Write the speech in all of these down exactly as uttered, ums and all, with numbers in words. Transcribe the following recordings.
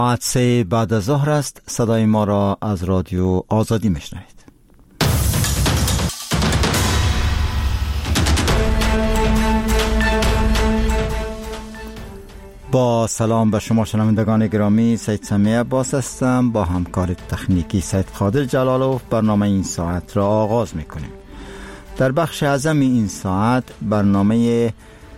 ساعت سه بعد از ظهر است. صدای ما را از رادیو آزادی میشنوید. با سلام به شما شنوندگان گرامی، سید سمیع عباس هستم. با همکار تکنیکی سید قادر جلالوف برنامه این ساعت را آغاز میکنیم. در بخش اعظم این ساعت برنامه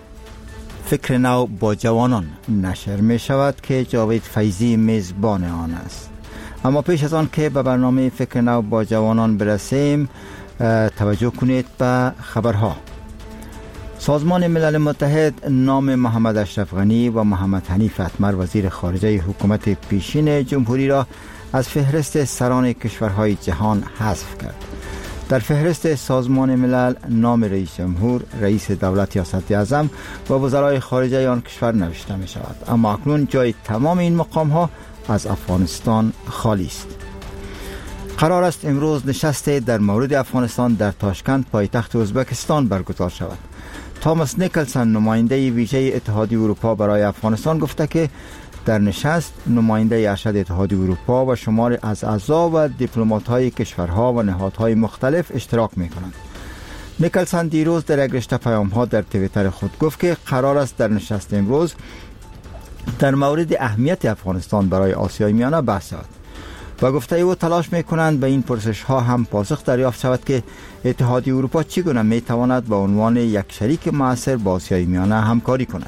فکر نو با جوانان نشر می شود که جاوید فیضی میزبان آن است. اما پیش از آن که به برنامه فکر نو با جوانان برسیم، توجه کنید به خبرها. سازمان ملل متحد نام محمد اشرف غنی و محمد حنیف اتمر وزیر خارجه حکومت پیشین جمهوری را از فهرست سران کشورهای جهان حذف کرد. در فهرست سازمان ملل نام رئیس جمهور، رئیس دولت یا صدر اعظم و وزرای خارجه آن کشور نوشته می شود، اما اکنون جای تمام این مقام ها از افغانستان خالی است. قرار است امروز نشست در مورد افغانستان در تاشکند پایتخت ازبکستان برگزار شود. تاماس نیکلسن نماینده ویژه اتحادیه اروپا برای افغانستان گفته که در نشست نماینده ارشد اتحادیه اروپا و شمار از اعضا و دیپلمات‌های کشورها و نهادهای مختلف اشتراک می‌کنند. نیکلسن دیروز در یک رشته پیام‌ها در توییتر خود گفت که قرار است در نشست امروز در مورد اهمیت افغانستان برای آسیای میانه بحث شود و گفته او تلاش می‌کنند به این پرسش‌ها هم پاسخ دریافت شود که اتحادیه اروپا چگونه می‌تواند به عنوان یک شریک مؤثر با آسیای میانه همکاری کند.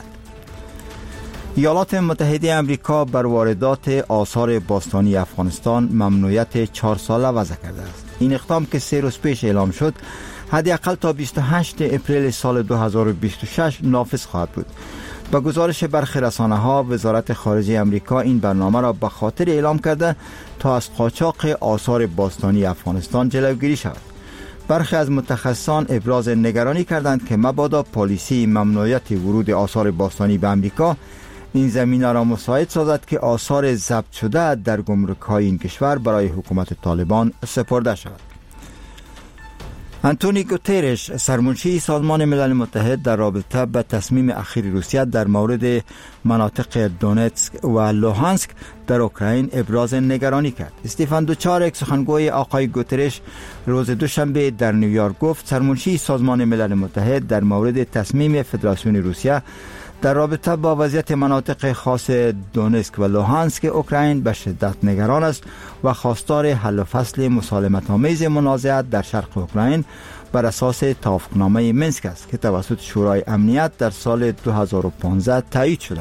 ایالات متحده آمریکا بر واردات آثار باستانی افغانستان ممنوعیت چهار ساله وضع کرده است. این اقدام که سه روز پیش اعلام شد، حداقل تا بیست و هشتم اپریل سال دو هزار و بیست و شش نافذ خواهد بود. با گزارش برخی رسانه‌ها، وزارت خارجه آمریکا این برنامه را به خاطر اعلام کرده تا از قاچاق آثار باستانی افغانستان جلوگیری شود. برخی از متخصصان ابراز نگرانی کردند که مبادا پالیسی ممنوعیت ورود آثار باستانی به آمریکا این زمینه را مساعد سازد که آثار ضبط شده در گمرک‌های این کشور برای حکومت طالبان سپرده شود. آنتونی گوترش، سرمنشی سازمان ملل متحد، در رابطه به تصمیم اخیر روسیه در مورد مناطق دونتسک و لوهانسک در اوکراین ابراز نگرانی کرد. استیفان دوچارک، سخنگوی آقای گوترش، روز دوشنبه در نیویورک گفت سرمنشی سازمان ملل متحد در مورد تصمیم فدراسیون روسیه در رابطه با وضعیت مناطق خاص دونتسک و لوهانسک اوکراین به شدت نگران است و خواستار حل و فصل مسالمت‌آمیز منازعات در شرق اوکراین بر اساس توافقنامه مینسک است که توسط شورای امنیت در سال دو هزار و پانزده تایید شده.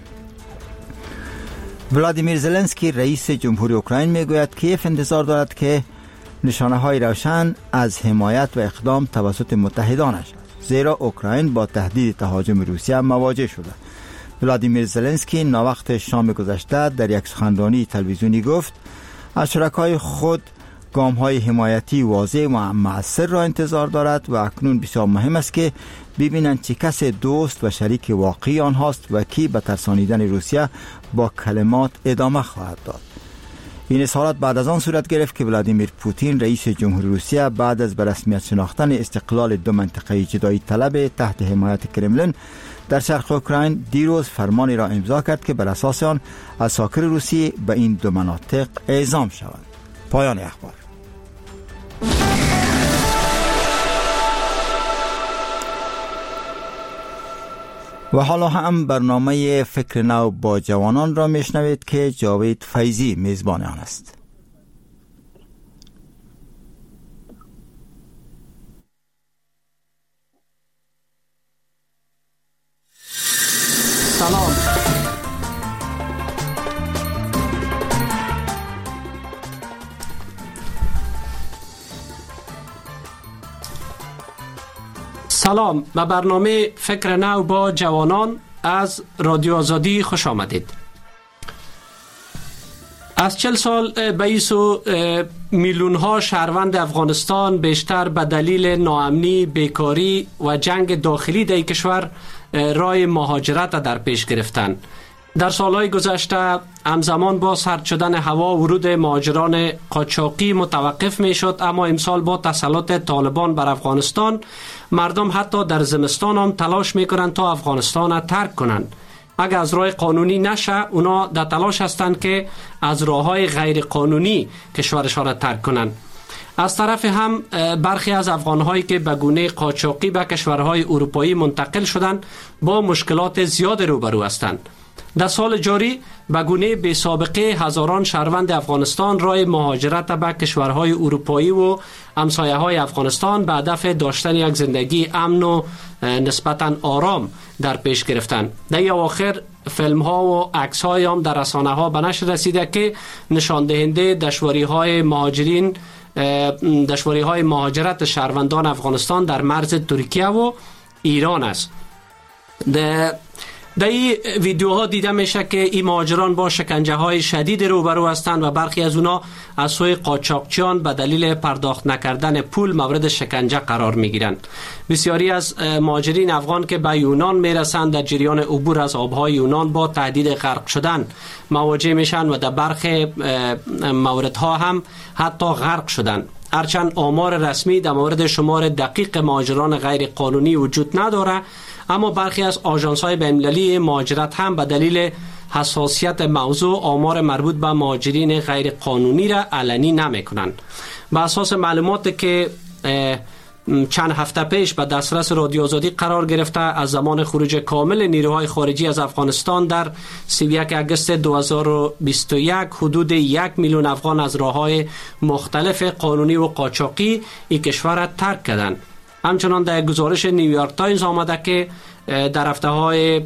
ولادیمیر زلنسکی، رئیس جمهوری اوکراین، میگوید کیف انتظار دارد که نشانه‌های روشن از حمایت و اقدام توسط متحدانش، زیرا اوکراین با تهدید تهاجم روسیه مواجه شده. ولادیمیر زلنسکی ناوقت شام گذشته در یک سخنرانی تلویزیونی گفت از شرکای خود گام‌های حمایتی واضح و مؤثر را انتظار دارد و اکنون بسیار مهم است که ببینند چه کس دوست و شریک واقعی آنهاست و کی به ترسانیدن روسیه با کلمات ادامه خواهد داد. این اظهارات بعد از آن صورت گرفت که ولادیمیر پوتین، رئیس جمهوری روسیه، بعد از به رسمیت شناختن استقلال دو منطقه جدایی طلب تحت حمایت کرملین در شرق اوکراین، دیروز فرمانی را امضا کرد که بر اساس آن اساکر روسی به این دو مناطق اعزام شوند. پایان اخبار. و حالا هم برنامه فکر نو با جوانان را میشنوید که جاوید فیضی میزبان آن است. سلام. سلام به برنامه فکر نو با جوانان از رادیو آزادی خوش آمدید. از چل سال بیست میلیون ها شهروند افغانستان بیشتر به دلیل ناامنی، بیکاری و جنگ داخلی در کشور راه مهاجرت در پیش گرفتند. در سالهای گذشته همزمان با سرد شدن هوا ورود مهاجران قاچاقی متوقف می شد، اما امسال با تسلط طالبان بر افغانستان مردم حتی در زمستان هم تلاش می کنند تا افغانستان را ترک کنند. اگر از راه قانونی نشه اونا در تلاش هستند که از راههای غیر قانونی کشورشان را ترک کنند. از طرف هم برخی از افغانهایی که به گونه قاچاقی به کشورهای اروپایی منتقل شدند با مشکلات زیاد روبرو هستند. در سال جاری به گونه بی سابقه هزاران شهروند افغانستان راه مهاجرت به کشورهای اروپایی و همسایه های افغانستان به هدف داشتن یک زندگی امن و نسبتاً آرام در پیش گرفتند. در اواخر فیلم ها و عکس های هم در رسانه ها به نشر رسیده که نشان دهنده دشواری های مهاجرین دشواری های مهاجرت شهروندان افغانستان در مرز ترکیه و ایران است. در در این ویدیوها دیده میشه که این مهاجران با شکنجه های شدید روبرو هستند و برخی از اونا از سوی قاچاقچیان به دلیل پرداخت نکردن پول مورد شکنجه قرار میگیرند. بسیاری از مهاجرین افغان که به یونان میرسند در جریان عبور از آبهای یونان با تهدید غرق شدن مواجه میشن و در برخی موردها هم حتی غرق شدند. هرچند آمار رسمی در مورد شمار دقیق مهاجران غیر قانونی وجود نداره، اما برخی از آژانس‌های بین‌المللی مهاجرت هم به دلیل حساسیت موضوع آمار مربوط به مهاجرین غیر قانونی را علنی نمی‌کنند. بر اساس معلوماتی که چند هفته پیش به دسترس رادیو آزادی قرار گرفته، از زمان خروج کامل نیروهای خارجی از افغانستان در سی و یک آگوست دو هزار و بیست و یک حدود یک میلیون افغان از راه‌های مختلف قانونی و قاچاقی این کشور را ترک کردند. همچنان در گزارش نیویورک تایمز آمده که در هفته‌های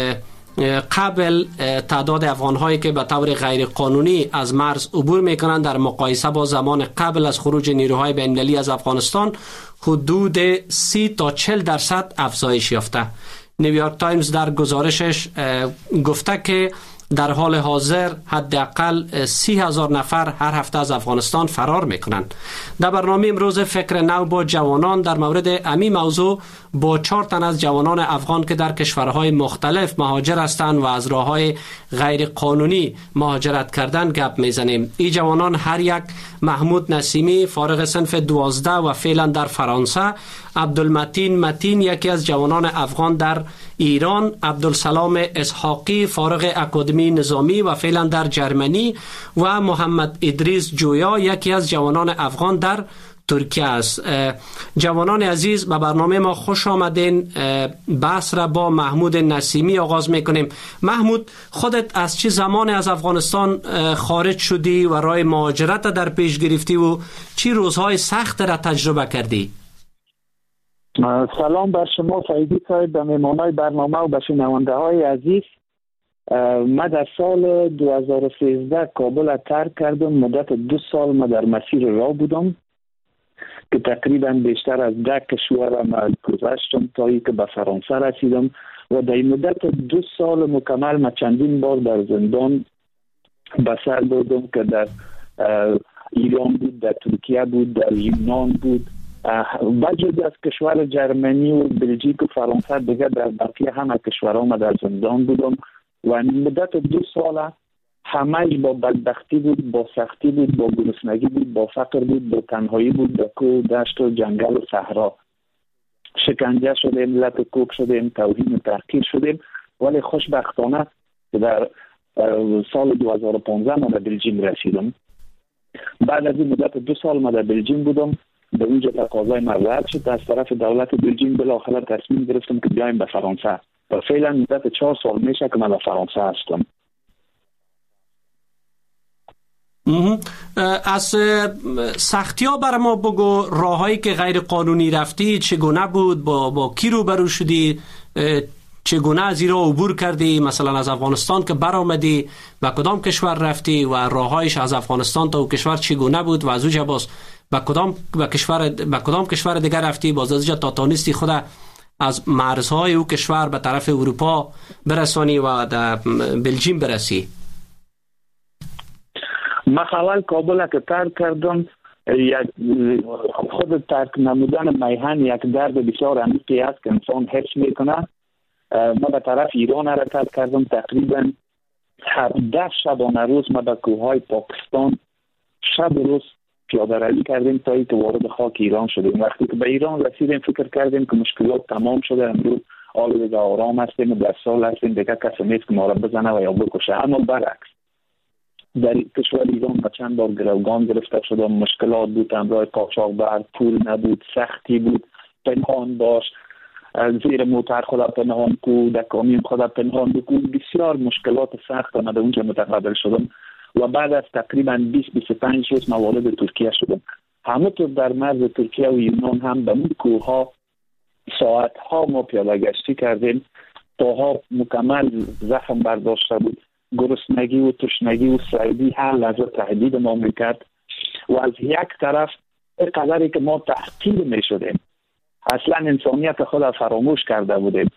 قبل تعداد افغان‌هایی که به طور غیر قانونی از مرز عبور می‌کنند در مقایسه با زمان قبل از خروج نیروهای بین‌المللی از افغانستان حدود سی تا چهل درصد افزایش یافته. نیویورک تایمز در گزارشش گفته که در حال حاضر حداقل سی هزار نفر هر هفته از افغانستان فرار میکنند. در برنامه امروز فکر نو با جوانان در مورد امی موضوع با چهار تن از جوانان افغان که در کشورهای مختلف مهاجر هستند و از راههای غیر قانونی مهاجرت کردن گپ میزنیم. این جوانان هر یک محمود نسیمی فارغ صنف دوازده و فعلا در فرانسه، عبدالمتین متین یکی از جوانان افغان در ایران، عبدالسلام اسحاقی فارغ اکادمی نظامی و فعلا در جرمنی و محمد ادریس جویا یکی از جوانان افغان در ترکیه است. جوانان عزیز به برنامه ما خوش آمدین. بحث را با محمود نسیمی آغاز میکنیم. محمود، خودت از چه زمان از افغانستان خارج شدی و راه مهاجرت در پیش گرفتی و چه روزهای سخت را تجربه کردی؟ سلام بر شما فیضی صاحب، به مهمانای برنامه و به شنونده های عزیز. من در سال دو هزار و سیزده کابل را ترک کردم. مدت دو سال من در مسیر راه بودم که تقریبا بیشتر از ده کشور من گذشتم تا اینکه به فرانسه رسیدم و در این مدت دو سال مکمل من چندین بار در زندان به سر بردم که در ایران بود، در ترکیه بود، در یونان بود، بجز از کشور جرمنی و بلژیک و فرانسه دیگه در بقیه همه کشورها ما در زندان بودم و مدت دو ساله همه با بدبختی بود، با سختی بود، با گرسنگی بود، با فقر بود، با تنهایی بود، با کوه دشت و جنگل و صحرا شکنجه شدیم، لط کوک شدیم، توهین و تحقیر شدیم. ولی خوشبختانه در سال دو هزار و پانزده ما در بلژیم رسیدم. بعد از این مدت دو سال ما در بلژیم بودم، به اونجا تقاضای من رد شد از طرف دولت بلژیم. بالاخره تصمیم گرفتم که بیایم به فرانسه و فعلا مدت چهار سال میشه که من در فرانسه هستم. از سختی ها برای ما بگو، راهایی که غیر قانونی رفتی چگونه بود؟ با, با کی روبرو شدی؟ چگونه از ایران عبور کردی؟ مثلا از افغانستان که برآمدی به کدام کشور رفتی و راههایش از افغانستان تا او کشور چگونه بود و از اونجا باز به کدام به کشور به کدام کشور دیگر رفتی؟ باز از اونجا تا تانستی خود از مرزهای او کشور به طرف اروپا برسانی و در بلژیم برسی؟ من اول کابل که ترک کردم، یک خود ترک نمودن میهن یک درد بسیار عمیقی است که انسان حس میکنه. ما به طرف ایران را ترک کردم. تقریبا هفده شبانه روز ما به کوههای پاکستان شب روز پیاده روی کردیم تا اینکه وارد خاک ایران شدیم. وقتی که به ایران رسیدیم فکر کردیم که مشکلات تمام شده، امروز حال دیگه آرام هستیم و در سال هستیم، دیگه کسی نیست که ما را بزنه و یا بکشه. اما برعکس در کشور ایران ما چند بار گروگان گرفته شدم، مشکلات بود، امرای قاچاقبر، پول نبود، سختی بود، پنهان باش، زیر موتر خدا پنهان کو، در کامیون خدا پنهان بکو، بسیار مشکلات سخت آمده اونجا متقابل شدم و بعد از تقریبا بیست بیست و پنج روز ما وارد ترکیه شدم. همونطور در مرز ترکیه و یونان هم به اون کوه ساعت ها ما پیاده گشتی کردیم، پاها مکمل زخم برداشته بود، گرسنگی و تشنگی و سردی هر لحظه تهدید ما میکرد و از یک طرف قدری که ما تحقیر میشدیم، اصلا انسانیت خود فراموش کرده بودیم،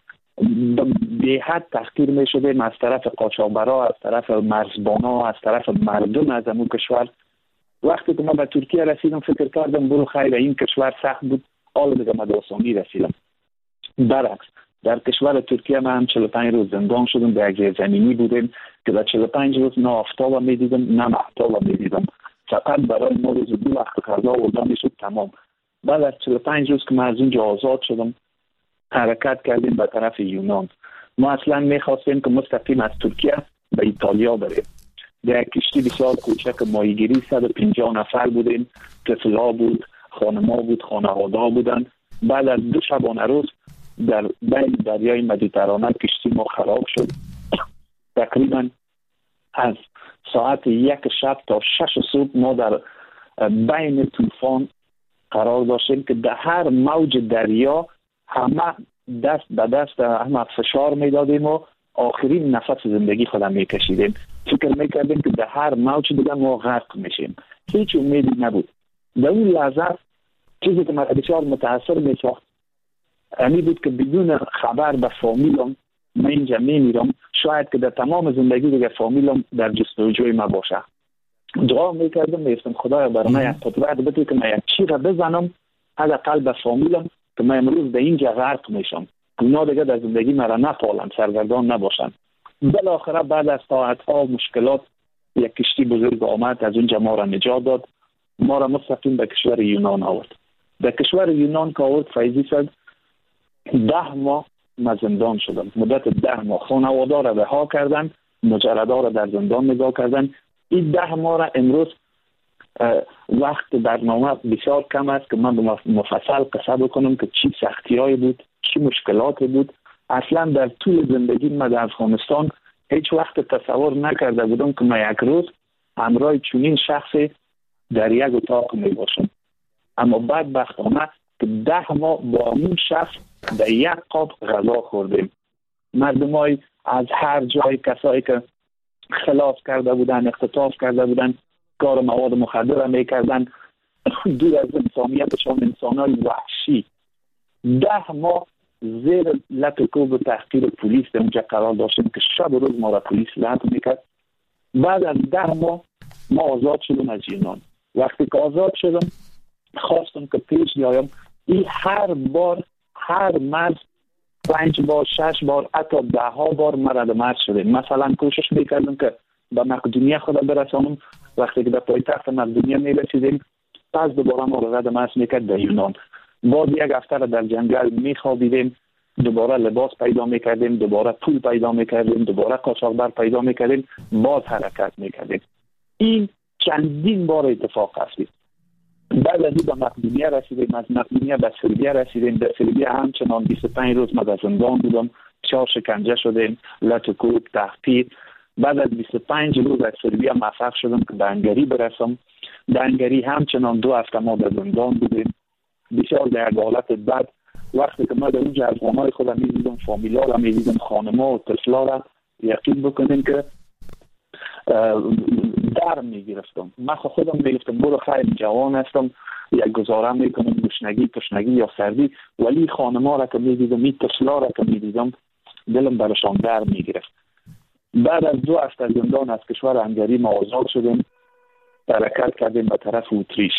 به حد تحقیر میشدیم از طرف قاچاقبرا، از طرف مرزبانا، از طرف مردم از امون کشور. وقتی که ما به ترکیه رسیدم فکر کردم برو خیر این کشور سخت بود، حالا دیگه ما به آسانی رسیدم. برعکس در کشور ترکیه ما هم چهل و پنج روز زندان شدم، در یک زمینی بودیم که در چهل و پنج روز نه آفتاب میدیدم نه مهتاب میدیدم، فقط برای ما روز دو وقت غذا آوردن میشد تمام. بعد از چهل و پنج روز که ما از اونجا آزاد شدم حرکت کردیم به طرف یونان. ما اصلا میخواستیم که مستقیم از ترکیه به ایتالیا بریم. در کشتی بسیار کوچک ماهیگیری صد و پنجاه نفر بودیم، طفلا بود، خانما بود، خانواده بودن. بعد از دو شبانه روز در بین دریای مدیترانه کشتی ما خراب شد. تقریبا از ساعت یک شب تا شش صبح ما در بین طوفان قرار داشتیم که در هر موج دریا همه دست به دست همه فشار میدادیم و آخرین نفس زندگی خودم میکشیدیم. فکر میکردیم که در هر موج دیگه ما غرق میشیم، هیچ امیدی نبود. در اون لحظه چیزی که من بسیار متاثر میساخت امی بود که بدون خبر به فامیلم من اینجا میمیرم، شاید که در تمام زندگی دیگه فامیلم در جستجوی ما باشه. دعا میکردم میگفتم خدایا برای من یک قدرت بده که من یک چیز بزنم حداقل به فامیلم که من امروز در اینجا غرق میشم، اونا دیگه در زندگی مرا نپالن، سرگردان نباشن. بالاخره بعد از ساعت‌ها مشکلات یک کشتی بزرگ آمد، از اونجا ما را نجات داد، ما را مستقیم به کشور یونان آورد. در کشور یونان که آورد فیضی شد، ده ماه من زندان شدم. مدت ده ماه خانواده را رها کردن، مجردا را در زندان نگاه کردن. این ده ماه را امروز وقت برنامه بسیار کم است که من مفصل قصه بکنم که چی سختی‌هایی بود، چی مشکلاتی بود. اصلا در طول زندگی من در افغانستان هیچ وقت تصور نکرده بودم که من یک روز همراه چنین شخصی در یک اتاق می باشم. اما بدبختانه که ده ماه با اون شخص در یک قاب غذا خوردیم. مردمای از هر جای، کسایی که خلاف کرده بودن، اختطاف کرده بودن، کار مواد مخدر میکردن، دور از انسانیتشان، انسانای وحشی. ده ماه زیر لط کوب و تحقیر پلیس در اونجا قرار داشتیم که شب و روز ما را پلیس لط میکرد. بعد از ده ماه ما آزاد شدم از یونان. وقتی که آزاد شدم خواستم که پیش بیایم. این هر بار هر مرز پنج بار شش بار حتی ده ها بار مرد مرز شده. مثلا کوشش میکردم که به مقدونیه خود برسانم. وقتی که به پایتخت مقدونیه میرسیدیم پس دوباره ما رد مرز میکرد به یونان. باز یک هفته را در جنگل میخوابیدیم، دوباره لباس پیدا میکردیم، دوباره پول پیدا میکردیم، دوباره قاچاقبر پیدا میکردیم، باز حرکت میکردیم. این چندین بار اتفاق هستید. بعد از این به مقدونیه رسیدیم، از مقدونیه به سربیه رسیدیم. در سربیه همچنان بیست و پنج روز ما در زندان بودم، چهار شکنجه شدیم، لط و کوب، تحقیر. بعد از بیست و پنج روز از سربیه موفق شدم که به هنگری برسم. در هنگری همچنان دو هفته ما در زندان بودیم، بسیار در حالت بد. وقتی که ما در اونجا افغانای خودم می‌دیدم، فامیلا را می‌دیدم، خانما و طفلا را، یقین بکنیم که در میگرفتم. من خودم میگفتم برو خیر جوان هستم، یک گزاره میکنم، گشنگی، تشنگی یا سردی، ولی خانما را که میدیدم، این طفلا را که میدیدم، دلم برشان در میگرفت. بعد از دو هفته زندان از کشور هنگری ما آزاد شدیم، حرکت کردیم به طرف اتریش.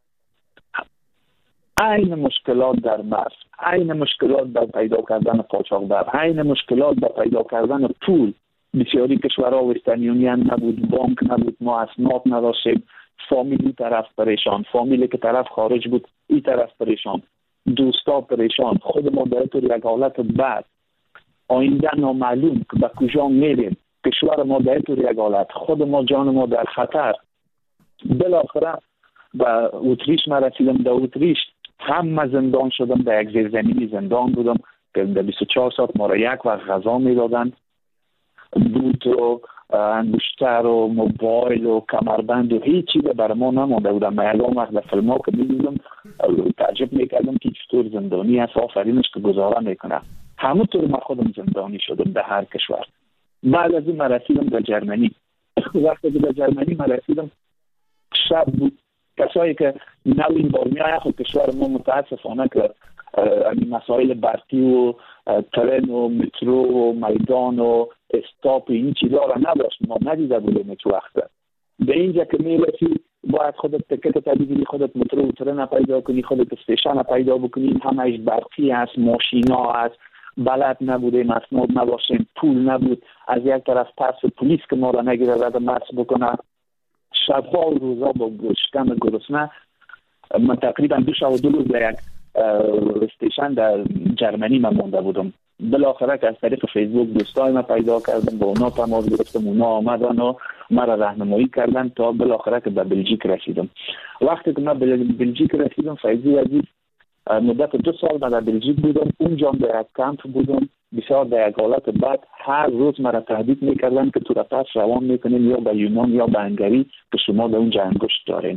عین مشکلات در مرز، عین مشکلات در پیدا کردن قاچاقبر، عین مشکلات در پیدا کردن پول. بسیاری کشورها وسترن یونین نبود، بانک نبود، ما اسناد نداشتیم. فامیلی طرف پریشان، فامیلی که طرف خارج بود این طرف پریشان، دوستا پریشان، خود ما در طور یک حالت بعد آینده نامعلوم که به کجا میریم، کشور ما در طور یک حالت، خود ما جان ما در خطر. بالاخره به اتریش من رسیدم. در اتریش هم زندان شدم، در یک زیرزمینی زندان بودم که در بیست و چهار ساعت ما را یک وقت غذا میدادن، دود و انگشتر و موبایل و کمربند و هیچ چیز برای ما نمانده بودم. من الان وقت در فیلم ها که میدیدم تعجب میکردم که چطور زندانی هست، آفرینش که گزاره میکنه. همونطور من خودم زندانی شدم در هر کشور. بعد از این من رسیدم در جرمنی. وقتی در جرمنی من رسیدم شب بود. کسایی که نوین بار میایه خود کشور ما متاسفانه که مسائل برقی و ترن و مترو و میدان و استاپ و این چیزا را نداشت، ما ندیده بودیم هیچ وقت. به اینجا که میرسی باید خودت تکت تبیدی، خودت مترو و ترن پیدا کنی، خودت استیشن پیدا بکنی، همهش برقی هست، ماشینا هست، بلد نبودیم، اسناد نداشتیم، پول نبود. از یک طرف ترس پلیس که ما را نگیره رد مرس بکنه. شبها و روزا با شکم گرسنه. من تقریبا دو شب و دو روز در یک استیشن در جرمنی من مونده بودم. بالاخره که از طریق فیسبوک دوستای من پیدا کردم، با اونا تماس گرفتم، اونا آمدن و مرا راهنمایی کردن تا بالاخره که به بلژیک رسیدم. وقتی که من به بلژیک رسیدم فیضی عزیز، مدت دو سال من در بلژیک بودم. اونجا در یک کمپ بودم، بسیار در یک حالت بد. هر روز مرا تهدید میکردن که تو را پس روان میکنیم یا به یونان یا به هنگری که شما در اونجا انگشت دارین.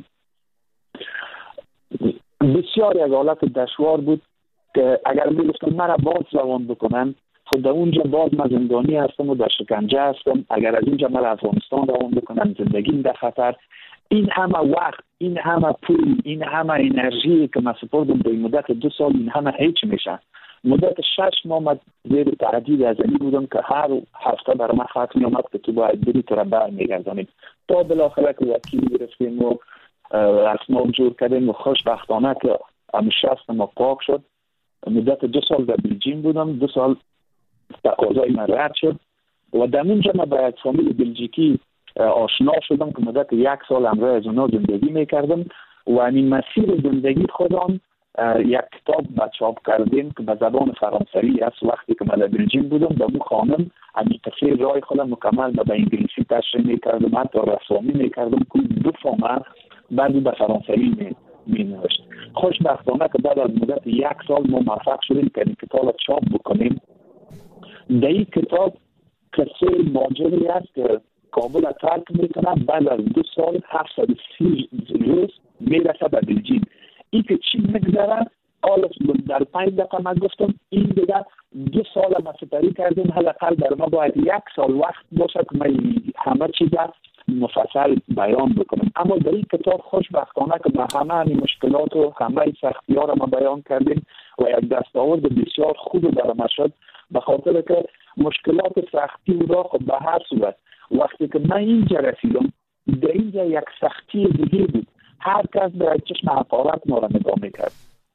بسیار یک حالت دشوار بود که اگر میگفتن مرا باز روان بکنن، خود در اونجا باز من زندانی هستم و در شکنجه هستم. اگر از اونجا مرا افغانستان روان بکنن، زندگیم در خطر. این همه وقت، این همه پول، این همه انرژی که من سپردم به مدت دو سال، این همه هیچ میشه. مدت شش ماه من زیر تهدید از این بودم که هر هفته برای من خط میامد که تو باید بری تو را برمیگردانیم. تا بالاخره که وکیل گرفتیم و اسناد جور کردیم و خوشبختانه که شست ما پاک شد. مدت دو سال در بلژیک بودم، دو سال تقاضای من رد شد و در اونجا من با یک فامیل بلژیکی آشنا شدم که مدت یک سال همراه از اونا زندگی میکردم و این مسیر زندگی خودم یک کتاب به چاپ کردیم که به زبان فرانسوی است. وقتی که من در بلژیک بودم در اون خانم همین تفسیر رای خودم مکمل به انگلیسی ترجمه میکردم، حتی رسمی میکردم که دو فامه بعدی به فرانسوی می نوشت. خوشبختانه که بعد از مدت یک سال ما موفق شدیم که این کتاب چاپ بکنیم. در این کتاب قصه ماجری است که کابل ترک میکنه، بعد از دو سال هفتصد و سی روز میرسه به بلژیک. این که چی میگذره حالا در پنج دقیقه من گفتم این دیگه دو سال ما سپری کردیم، حداقل در ما باید یک سال وقت باشه که من همه چیز مفصل بیان بکنم. اما در این کتاب خوشبختانه که با همه این مشکلات و همه سختی ها را ما بیان کردیم و یک دستاورد بسیار خوب برای ما شد، به خاطر که مشکلات سختی و را خب به هر صورت وقتی که من اینجا رسیدم در اینجا یک سختی دیگه بود. هر کس به چشم حقارت ما را نگاه میکرد.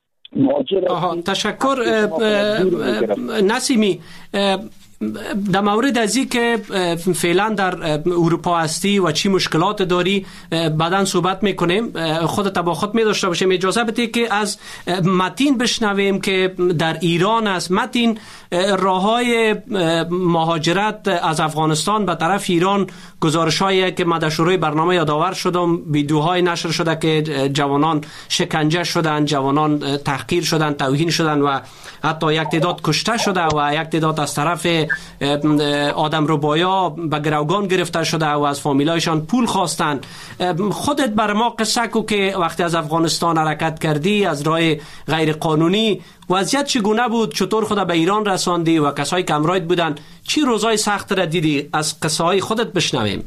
آها تشکر نسیمی. در مورد از این که فعلا در اروپا هستی و چی مشکلات داری بعداً صحبت میکنیم، خودت با خود می داشته باشیم. اجازه بده که از متین بشنویم که در ایران است. متین، راههای مهاجرت از افغانستان به طرف ایران، گزارش‌هایی که من در شروع برنامه یادآور شدم، ویدیوهای نشر شده که جوانان شکنجه شدند، جوانان تحقیر شدند، توهین شدند و حتی یک تعداد کشته شده و یک تعداد از طرف آدم ربایا به گروگان گرفته شده و از فامیلایشان پول خواستن. خودت بر ما قصه کو که وقتی از افغانستان حرکت کردی از راه غیر قانونی، وضعیت چگونه بود؟ چطور خود به ایران رساندی و کسایی که همراهت بودن چی روزای سخت را دیدی؟ از قصه های خودت بشنویم.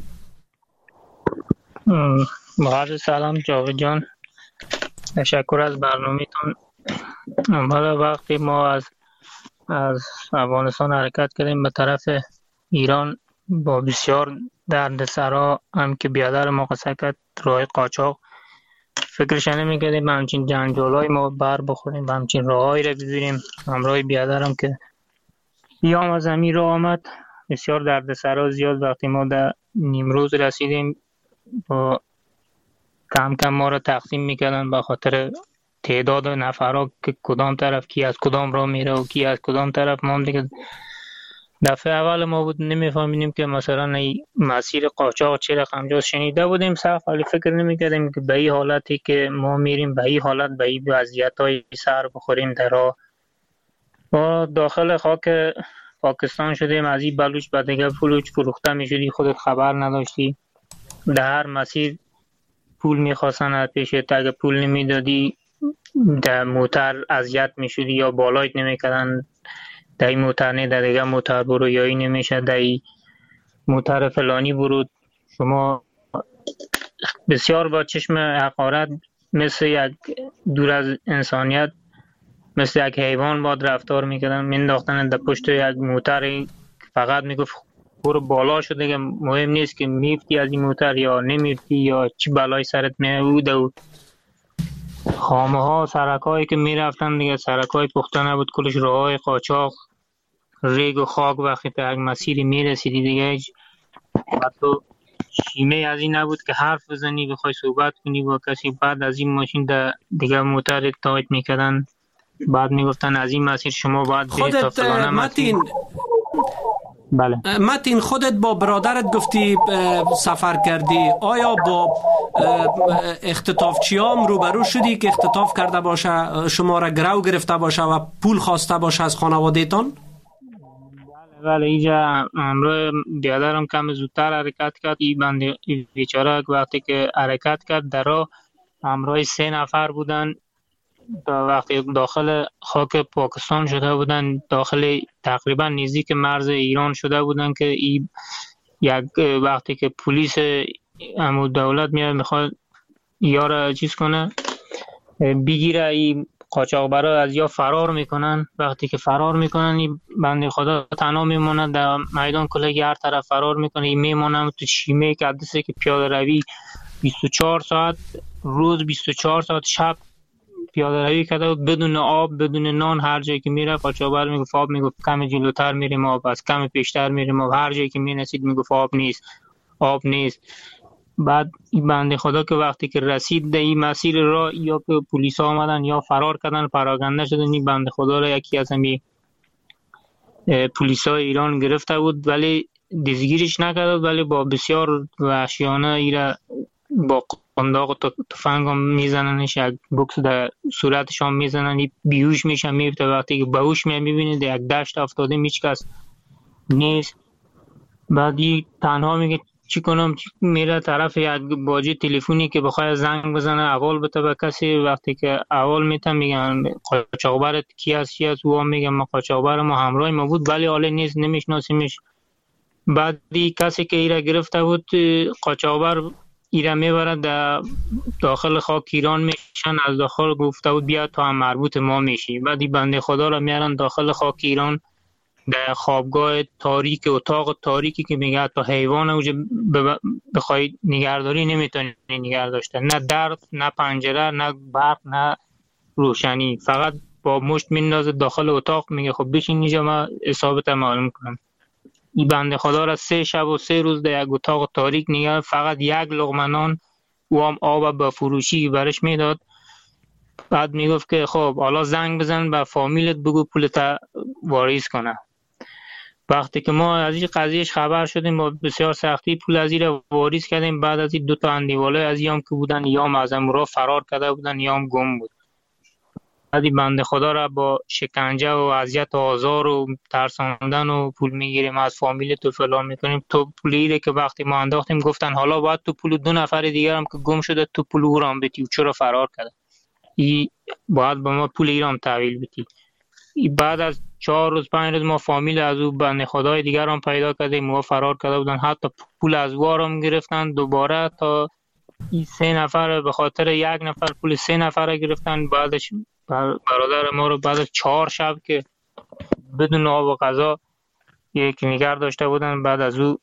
با سلام جاوید جان، تشکر از برنامه‌تون. حالا وقتی ما از از افغانستان حرکت کردیم به طرف ایران با بسیار دردسرا، هم که بیادر ما قصه کرد راه قاچاق، فکرش نمی کردیم همچین جنجالای ما بر بخوریم، همچین راهایی را ببینیم. همراه بیادرم که بیام از زمین را آمد، بسیار دردسرا زیاد. وقتی ما در نیمروز رسیدیم با کم کم ما را تقسیم میکردن به خاطر تعداد نفرها که کدام طرف کی از کدام راه میره و کی از کدام طرف. ما هم دیگه دفعه اول ما بود نمیفهمیدیم که مثلا این مسیر قاچاق چه رقم جاست، شنیده بودیم صرف، ولی فکر نمیکردیم که به این حالتی که ما میریم به این حالت، به این وضعیت‌های سر بخوریم در راه. ما داخل خاک پاکستان شدیم، از این بلوچ به دیگه بلوچ فروخته میشدی، خودت خبر نداشتی. در هر مسیر پول میخواستن از پیشت، اگه پول نمیدادی در موتر اذیت میشدی یا بالایت نمیکردن، در این موتر نه در دیگه موتر برو، یا این نمیشه در این موتر فلانی برو. شما بسیار با چشم حقارت مثل یک دور از انسانیت، مثل یک حیوان باد رفتار میکردن، مینداختن در پشت یک موتر، فقط میگفت برو بالا شد دیگه، مهم نیست که میفتی از این موتر یا نمیفتی یا چی بلای سرت میاد. و خامه ها سرک هایی که میرفتن دیگه سرک های پخته نبود، کلش راه های قاچاق، ریگ و خاک. وقتی به یک مسیری میرسیدی دیگه حتی شیمه از این نبود که حرف بزنی بخوای صحبت کنی با کسی. بعد از این ماشین ده دیگه موتر تایت میکردن، بعد میگفتن از این مسیر شما باید برید تا فلانه مسیر. بله متین، خودت با برادرت گفتی سفر کردی، آیا با اختطافچیام روبرو شدی که اختطاف کرده باشه، شما را گرو گرفته باشه و پول خواسته باشه از خانواده‌تان؟ بله اینجا امروز بیادرم کم زودتر حرکت کرد. این بنده بیچاره وقتی که حرکت کرد در راه همراه سه نفر بودن، وقتی داخل خاک پاکستان شده بودن، داخل تقریبا نزدیک مرز ایران شده بودن که این یک وقتی که پلیس امو دولت میاد میخواد یارو چیز کنه بگیره، این قاچاقبرا از یا فرار میکنن. وقتی که فرار میکنن این بنده خدا تنها میمونه در میدان، کلگی هر طرف فرار میکنه، این میمونه تو شیمه که عدسه که پیاده روی بیست و چهار ساعت روز بیست و چهار ساعت شب پیاده روی کرده و بدون آب بدون نان. هر جایی که میره قاچاقبر میگفت آب، میگفت کم جلوتر میریم آب است، کم پیشتر میریم آب. هر جایی که میرسید میگفت آب نیست، آب نیست. بعد این بنده خدا که وقتی که رسید در این مسیر راه، یا که پلیس ها آمدن یا فرار کردن، پراکنده شدن. این بنده خدا را یکی از همی پلیس های ایران گرفته بود ولی دزگیرش نکرد، ولی با بسیار وحشیانه ایره با قنداق و تفنگ هم میزننش، یک بوکس در صورتش هم میزنن، این بیهوش میشه میفته. وقتی که بهوش می میبینید یک دشت افتاده، هیچ کس نیست. بعدی تنها میگه چی کنم، میره طرف یک باجه تلفنی که بخواد زنگ بزنه اول بده به کسی. وقتی که اول میتم میگن قاچاقبرت کی است چی است، او هم میگه ما قاچاقبر ما همراه ما بود ولی حالا نیست، نمیشناسیمش. بعدی کسی که ایره گرفته بود قاچاقبر ایره میبرد در داخل خاک ایران میشن، از داخل گفته بود بیا تو هم مربوط ما میشی. بعدی بنده خدا را میارن داخل خاک ایران در خوابگاه تاریک، اتاق تاریکی که میگه تا حیوان اوج بخوای نگهداری نمیتونی نگه داشته، نه در نه پنجره نه برق نه روشنی، فقط با مشت میندازه داخل اتاق، میگه خب بشین اینجا ما حسابت معلوم کنم. این بنده خدا را سه شب و سه روز در یک اتاق تاریک نگه، فقط یک لقمه نان و هم آب به فروشی برش میداد. بعد میگفت که خب حالا زنگ بزن به فامیلت بگو پولت واریز کنه. وقتی که ما از این قضیهش خبر شدیم با بسیار سختی پول از این واریز کردیم. بعد از این دو تا اندیواله از یام که بودن، یام از امورا فرار کرده بودن، یام گم بود. بعدی بنده خدا را با شکنجه و اذیت و آزار و ترساندن و پول میگیریم از فامیل تو فلان میکنیم. تو پولی که وقتی ما انداختیم گفتن حالا باید تو پول دو نفر دیگر هم که گم شده تو پول او را هم بدی و چرا فرار کرده، ای باید با ما پول ایران تحویل بدی. بعد از چهار روز پنج روز ما فامیل از او بنده خدای دیگر هم پیدا کردیم، ما فرار کرده بودن، حتی پول از وارم گرفتن دوباره تا این سه نفر به خاطر یک نفر پول سه نفر گرفتن. بعدش برادر ما رو بعد از چهار شب که بدون آب و غذا یک نگار داشته بودن، بعد از او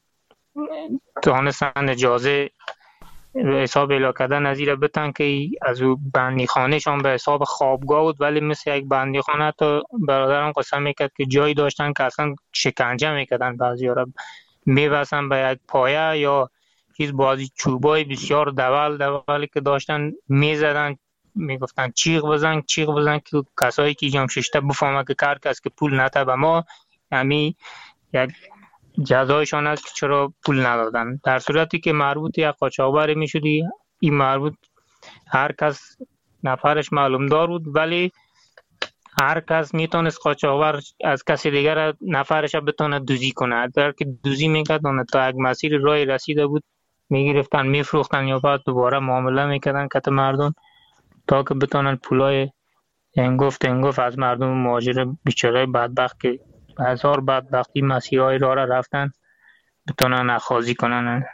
تونستن اجازه حساب اعلام کردن از ایره بتن که از او بندی خانه شان به حساب خوابگاه بود، ولی مثل یک بندی خانه. تا برادرم قسم میکرد که جایی داشتن که اصلا شکنجه میکردن، بعضی ها را میبسن به یک پایه یا چیز، بازی چوبای بسیار دول دولی که داشتن میزدن، میگفتن چیغ بزن چیغ بزن که کسایی که جام ششته بفهمه که کار کس که پول نته به ما همی یک جزایشان است که چرا پول ندادن. در صورتی که مربوط یک قاچاقبر میشدی، این مربوط هر کس نفرش معلوم دار بود، ولی هر کس میتونست قاچاقبر از کسی دیگر نفرش بتونه دوزی کنه. در که دوزی میکردن تا یک مسیر رای رسیده بود میگرفتن میفروختن یا بعد دوباره معامله میکردن کت مردم تا که بتونن پولای انگفت انگفت از مردم مهاجر بیچاره بدبخت که هزار بدبختی مسیرهای راه را رفتن بتونن اخاذی کنن.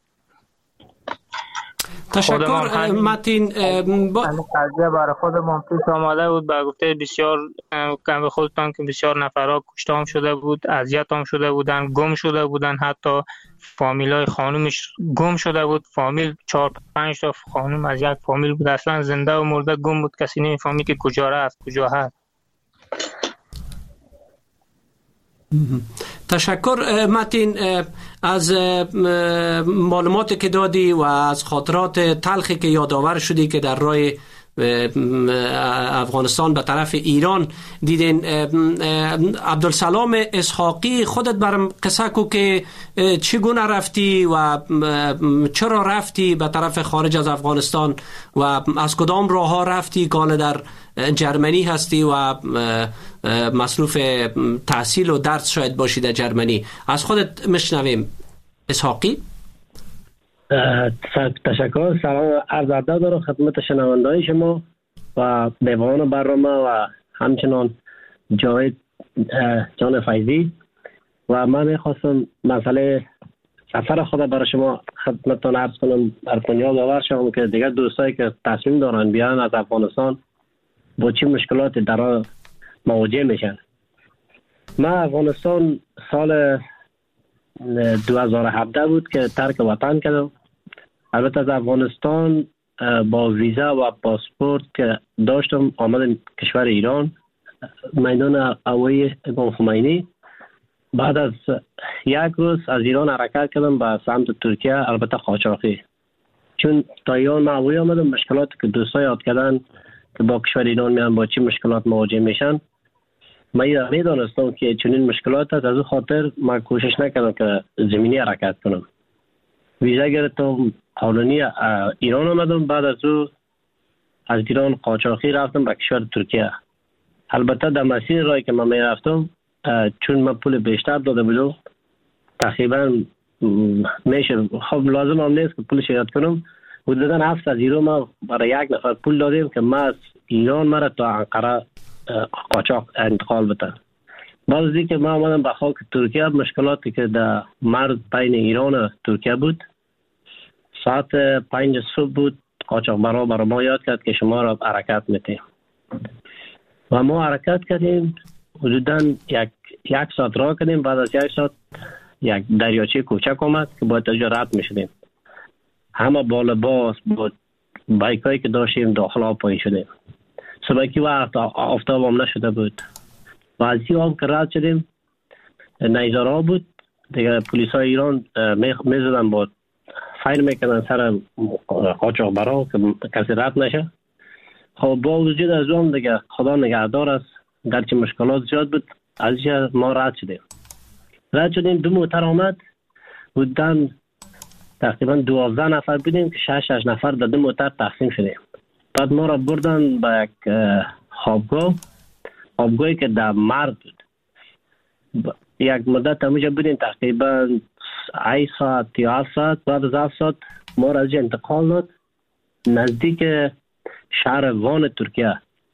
تشکر متین. با قضیه برای خودمان پیش آمده بود، به گفته بسیار کم خودتان که بسیار نفرها کشته هم شده بود، اذیت هم شده بودن، گم شده بودن، حتی فامیلای خانومش گم شده بود. فامیل چهار پنج تا خانوم از یک فامیل بود، اصلا زنده و مرده گم بود، کسی نمیفهمید که کجا رفت کجا هست. تشکر متین از معلوماتی که دادی و از خاطرات تلخی که یادآور شدی که در راه افغانستان به طرف ایران دیدین. عبدالسلام اسحاقی، خودت برام قصه کو که چگونه رفتی و چرا رفتی به طرف خارج از افغانستان و از کدام راه ها رفتی؟ که در جرمنی هستی و مصروف تحصیل و درس شاید باشی در جرمنی. از خودت مشنویم اسحاقی. تشکر. سلام عرض ادب دارم خدمت شنونده‌های شما و میوان برنامه و همچنان جاوید جان فیضی. و من میخواستم مسئله سفر خود برای شما خدمتتان عرض کنم، در بنیاد آور شم که دیگر دوستایی که تصمیم دارن بیان از افغانستان با چه مشکلات در مواجه میشن. من افغانستان سال دو هزار و هفده بود که ترک وطن کردم. البته از افغانستان با ویزا و پاسپورت که داشتم آمدم کشور ایران، میدان هوایی امام خمینی. بعد از یک روز از ایران حرکت کردم به سمت ترکیه، البته قاچاقی. چون تا ایران من هوایی آمدم، مشکلاتی که دوستای یاد کردن که با کشور ایران میان با چی مشکلات مواجه میشن من میدانستم که چنین مشکلات هست. از اون خاطر من کوشش نکردم که زمینی حرکت کنم. ویزا گرفتم، قانونی ایران آمدم. بعد از او از ایران قاچاقی رفتم به کشور ترکیه. البته در مسیر راهی که من میرفتم چون من پول بیشتر داده بودم، تقریبا میشه خب لازم هم نیست که پولش یاد کنم، حدودا هفت از ایران ما برای یک نفر پول دادیم که ما از ایران مرا تا انقره قاچاق انتقال بده. بعد از اینکه ما آمدم به خاک ترکیه، مشکلاتی که در مرز بین ایران و ترکیه بود، ساعت پنج صبح بود، قاچاقبرها برای ما یاد کرد که شما را حرکت میتیم و ما حرکت کردیم. حدودا یک یک ساعت راه کردیم. بعد از یک ساعت یک دریاچه کوچک آمد که باید اونجا رد میشدیم. همه با لباس با بایکایی که داشتیم داخل آب پایین شدیم. صبحی وقت آفتاب هم نشده بود و از این آب که رد شدیم نیزار آب بود دیگه. پلیس های ایران میزدن با فایر میکنن سر قاچاقبرها که کسی رد نشه. خب با وجود از اون دیگه خدا نگهدار است، گرچه مشکلات زیاد بود از ما رد شدیم. رد شدیم دو موتر آمد، بودن تقریبا دوازده نفر بودیم که شش شش نفر در دو موتر تقسیم شدیم. بعد ما را بردن به یک خوابگاه، خوابگاهی که در مرد بود. یک مدت همونجا بودیم تقریبا ای ساعت یا هفت ساعت. بعد از هفت ساعت ما را از انتقال داد نزدیک شهر وان ترکیه.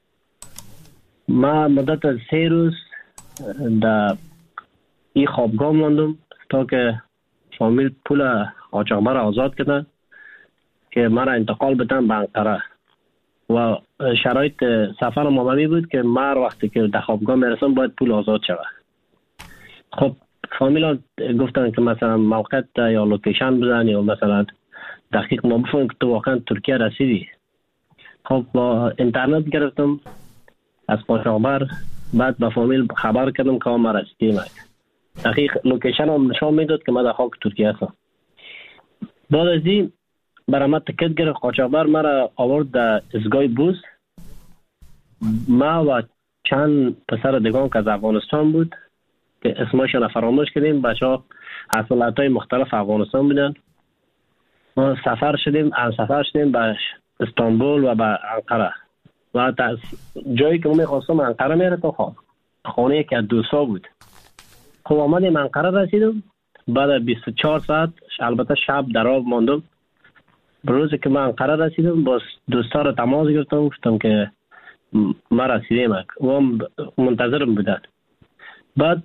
ما مدت از سه روز در این خوابگاه ماندم تا که فامیل پول قاچاقبر آزاد کردن که ما را انتقال بدن به انقره. و شرایط سفر ماممی بود که من وقتی که در خوابگاه میرسم باید پول آزاد شود. خب فامیلا گفتن که مثلا موقع یا لوکیشن بزن یا مثلا دقیق ما بفهمیم که تو واقعا ترکیه رسیدی. خب با اینترنت گرفتم از قاچاقبر، بعد با فامیل خبر کردم که ما رسیدیم. دقیق لوکیشن هم نشان میداد که ما در خاک ترکیه هستم. بعد از این برای ما تکت گرفت قاچاقبر، مرا آورد در ایستگاه بوس. ما و چند پسر دیگان که از افغانستان بود که اسمشون فراموش کردیم. بچه‌ها از ولایت‌های مختلف افغانستان بودن. ما سفر شدیم از سفر شدیم به استانبول و به انقره و تا جایی که ما می‌خواستم انقره میره تا خان خانه که دوستا بود. خب آمدیم انقره رسیدم. بعد از بیست و چهار ساعت البته شب در آب ماندم. روزی که من انقره رسیدم با دوستا رو تماس گرفتم، گفتم که ما رسیدیم و منتظرم بودن. بعد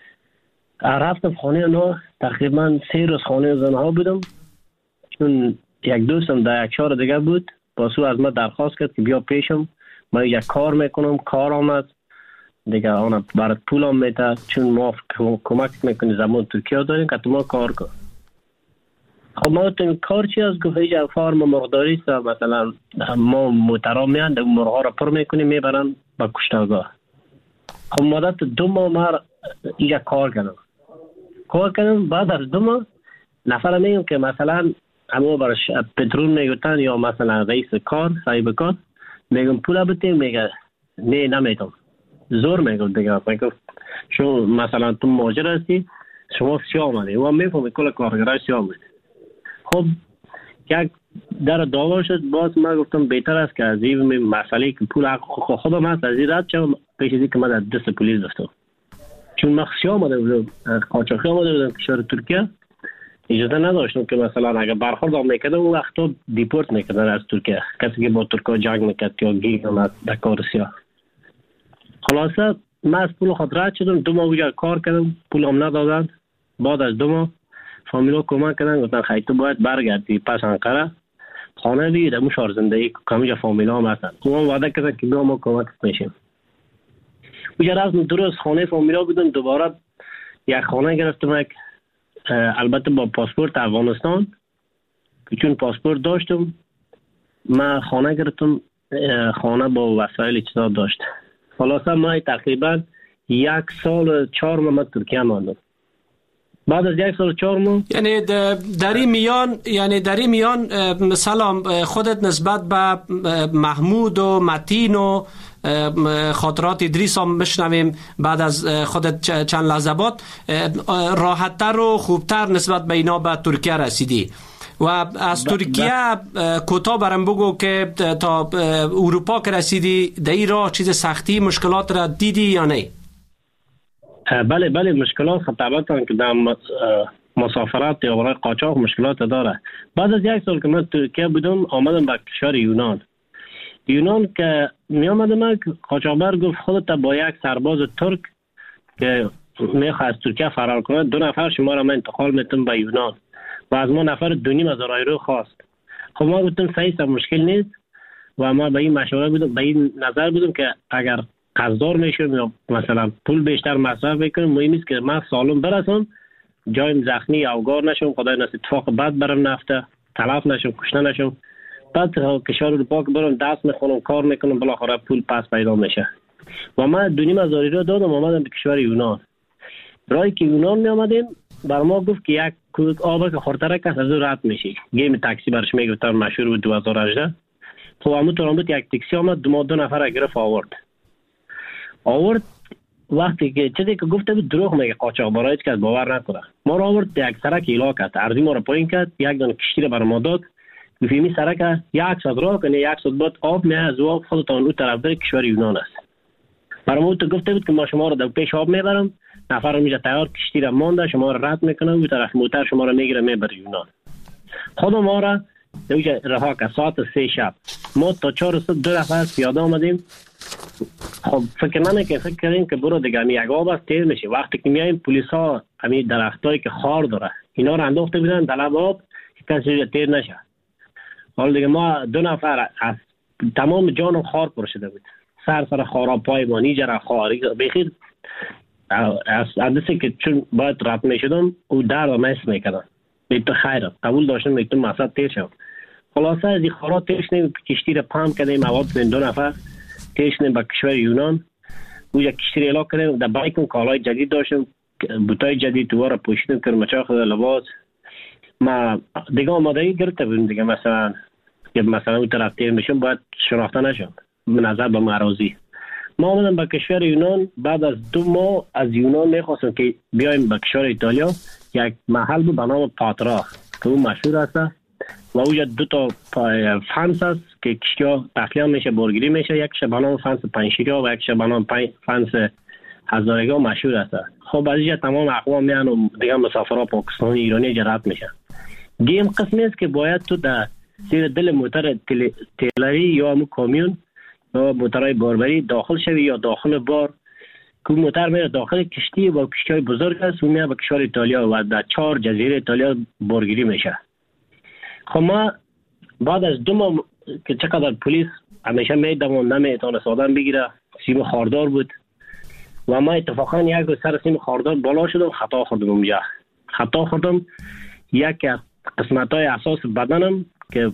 رفتم خانه نو. تقریبا سه روز خانه زنها بودم، چون یک دوستم در یک شهر دیگه بود. باسو از من درخواست کرد که بیا پیشم، من یک کار میکنم. کار آمد دیگه، آنها برات پولم میده، چون ما کمک میکنی زمان ترکیه داریم که تو ما کار کن. خب ما گفتم کار چی است؟ گفت ایجا فارم مرغداری است، مثلا ما موترها میاند مرغها را پر میکنیم میبرن به کشتارگاه. خب مدت دو ماه ما ایجا کار کردم کار کردم بعد از دو ماه نفر میگم که مثلا اما برش پترون میگوتن یا مثلا رئیس کار صاحب کار میگم پول بده، میگه نه نمیدم، زور میگم دیگه. میگم شما مثلا تو مهاجر هستی، شما سیاه آمدی و میفهمی کل کارگرای سیاه آمدی. خب یک در دعوا شد. باز من گفتم بهتر است که از این مسئله که پول حق خودم هست از این رد شم پیش از این که من در دست پلیس داشتم، چون من سیاه آمده بودم، قاچاقی آمده بودم کشور ترکیه. اجازه نداشتم که مثلا اگر برخورد هم میکردم اون وقتا دیپورت میکردن از ترکیه، کسی که با ترکا جنگ میکرد یا گیر آمد در کار سیاه. خلاصه من از پول خود رد شدم. دو ماه اونجا کار کردم، پول هم ندادن. بعد از دو ماه فامیلا کمک کردن، گفتن خیلی تو باید برگردی پس انقره خانه بگیر در اون شهر زندگی کمیجا فامیلا هم هستن. اون وعده کردن که بیا ما کمک میشیم. اونجا رفتم دو روز خانه فامیلا بودم. دوباره یک خانه گرفتم، یک البته با پاسپورت افغانستان، چون پاسپورت داشتم. من خانه گرفتم، خانه با وسایل چیزا داشت. خلاصه ما تقریبا یک سال چهار ماه ترکیه ماندم. بعد از یک سال چهار ماه یعنی در این میان یعنی در این میان سلام خودت نسبت به محمود و متین و خاطرات ادریس هم بشنویم بعد از خودت چند لحظه بعد، راحت‌تر و خوبتر نسبت به اینا به ترکیه رسیدی و از ترکیه کوتاه برام بگو که تا اروپا که رسیدی در این راه چیز سختی مشکلات را دیدی یا نه؟ بله بله مشکلات طبعا که در مسافرت یا برای قاچاق مشکلات داره. بعد از یک سال که من ترکیه بودم آمدم به کشور یونان. یونان که می آمدم قاچاقبر گفت خودت با یک سرباز ترک که میخواد از ترکیه فرار کنه دو نفر شما را من انتقال میتونم به یونان و از ما نفر دو نیم هزار یورو خواست. خب ما گفتم صحیح مشکل نیست و ما به این مشوره بودم، به این نظر بودم که اگر قرضدار میشم یا مثلا پول بیشتر مصرف بکنم مهم نیست که من سالم برسم، جایم زخمی اوگار نشم، خدای نس اتفاق بد برم نفته، تلف نشم، کشته نشم. بعد کشور اروپا که برم دست میخونم کار میکنم بالاخره پول پس پیدا میشه. و من دو نیم هزار یورو دادم آمدم به کشور یونان. برای که یونان می آمدیم بر ما گفت که یک کود آب که خورتره کس از او رد میشی. گیم تاکسی برش میگفتن مشهور بود دو هزار و هجده. خب همونطور هم بود یک تاکسی آمد دو ما دو نفر گرفت آورد. آورد وقتی که چیزی که گفته بود دروغ میگه قاچاقبرا هیچ کس باور نکنه. ما رو آورد یک سرک ایلا کرد، ارزی ما رو پایین کرد، یک دونه کشتی رو بر ما داد. گفتیم سرک یک ساعت راه کنی، یک ساعت بعد آب میاد از آب خودتان اون طرف در کشور یونان است. برام تو گفته بود که ما شما رو در پیش آب میبرم، نفر رو میشه تیار کشتی رو مانده شما رو رد میکنه اون طرف موتر شما رو میگیره میبره یونان. خود ما را دوجه رها که ساعت سه شب ما تا چهار صبح دو نفر پیاده آمدیم. خب فکر نمیکنیم فکر کردیم که برو دیگه می یک آب است تیر میشه. وقتی که میایم پلیس ها همین درختایی که خار داره اینا رو انداخته بودن در لب آب کسی تیر نشه. حالا دیگه ما دو نفر از تمام جان خار پر شده بود، سر سر خارا پای ما نیجره خاری بخیر از عدسی که چون باید رد میشدم او در و مس میکردم بیت خیرت قبول داشتم میتونم مصد تیر شد. خلاصه از این خارا تیرشنیم کشتی رو پام کردیم مواد کنیم دو نفر تیرشنیم به کشور یونان. اونجا کشتی رو الا کردیم در بایکم کالای جدید داشتم بوتای جدید دوباره پوشیدم کرمچا خود لباس ما دیگه آمادگی گرفته بودیم دیگه مثلا که مثلا اون طرف تیر میشم باید شناخته نشم به نظر به معراضی. ما آمدم به کشور یونان. بعد از دو ماه از یونان میخواستم که بیایم به کشور ایتالیا. یک محل بود به نام پاترا که اون مشهور است و اونجا دو تا فنس است که کشتی‌ها تخلیه میشه، بارگیری میشه. یکش به نام فنس پنشیریا و یکش به نام فنس هزارگاه مشهور است. خب از اینجا تمام اقوام میان و دیگه مسافرها پاکستانی ایرانی جرات میشن. گیم قسمی است که باید تو در زیر دل موتر تیلری یا مو کامیون یا موترهای باربری داخل شوی یا داخل بار که موتر میره داخل کشتی و کشتی‌های بزرگ است و میره به کشور ایتالیا و در چهار جزیره ایتالیا بارگیری میشه. خب ما بعد از دو ماه که چقدر پلیس همیشه میدوان نمیتونه سادن بگیره، سیم خاردار بود و ما اتفاقا یک روز سر سیم خاردار بالا شدم، خطا خوردم اونجا. خطا خوردم یک از قسمت‌های اساس بدنم که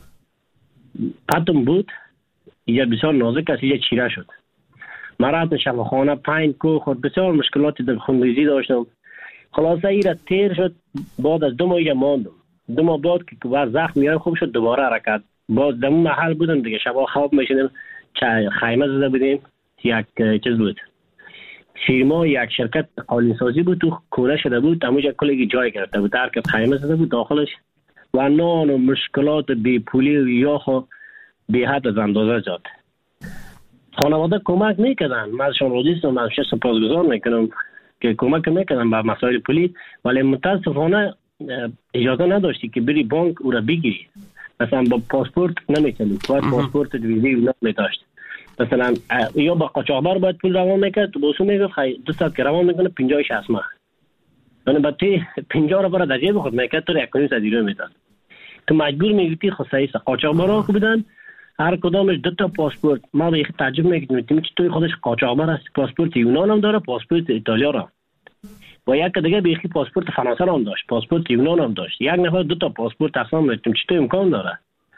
پتم بود اینجا بسیار نازک است، اینجا چیره شد. من رفتم شفاخانه پنج کو خود بسیار مشکلاتی در خونریزی داشتم. خلاصه ایره تیر شد. بعد از دو ماه اینجا ماندم. دو ماه بعد که بر زخم میاد خوب شد دوباره حرکت. باز در اون محل بودم دیگه، شبا خواب میشدیم، چای خیمه زده بودیم. یک چیز بود فیرما، یک شرکت قالین سازی بود تو کوره شده بود، همونجا کلی جای گرفته بود، هر که خیمه زده بود داخلش و نان و مشکلات بی پولی و یاخو بی حد از اندازه زد. خانواده کمک میکردن، من ازشان راضی هستم، من سپاسگزار میکنم که کمک میکردن به مسائل پولی، ولی متاسفانه اجازه نداشتی که بری بانک او را بگیری. مثلا با پاسپورت نمیتونی، باید پاسپورت ویزی اونا میداشت. مثلا یا با قاچاقبر باید پول روان میکرد، تو بوسو میگفت خیلی دوستت که روان میکنه پنجاه شصت ماه، یعنی با تی پنجاه رو برای در جیب خود میکرد، تو را یک و نیم صد یورو میداد. تو مجبور میگفتی خود صحیح است. قاچاقبرها خوب بودن، هر کدامش دو تا پاسپورت. ما به تعجب میکردیم که توی خودش قاچاقبر است، پاسپورت یونان هم داره، پاسپورت ایتالیا را و یک دیگه بیخی پاسپورت فرانسه هم داشت، پاسپورت یونان هم داشت. یک نفر دو تا پاسپورت اقسام میتونیم، چطور امکان داره؟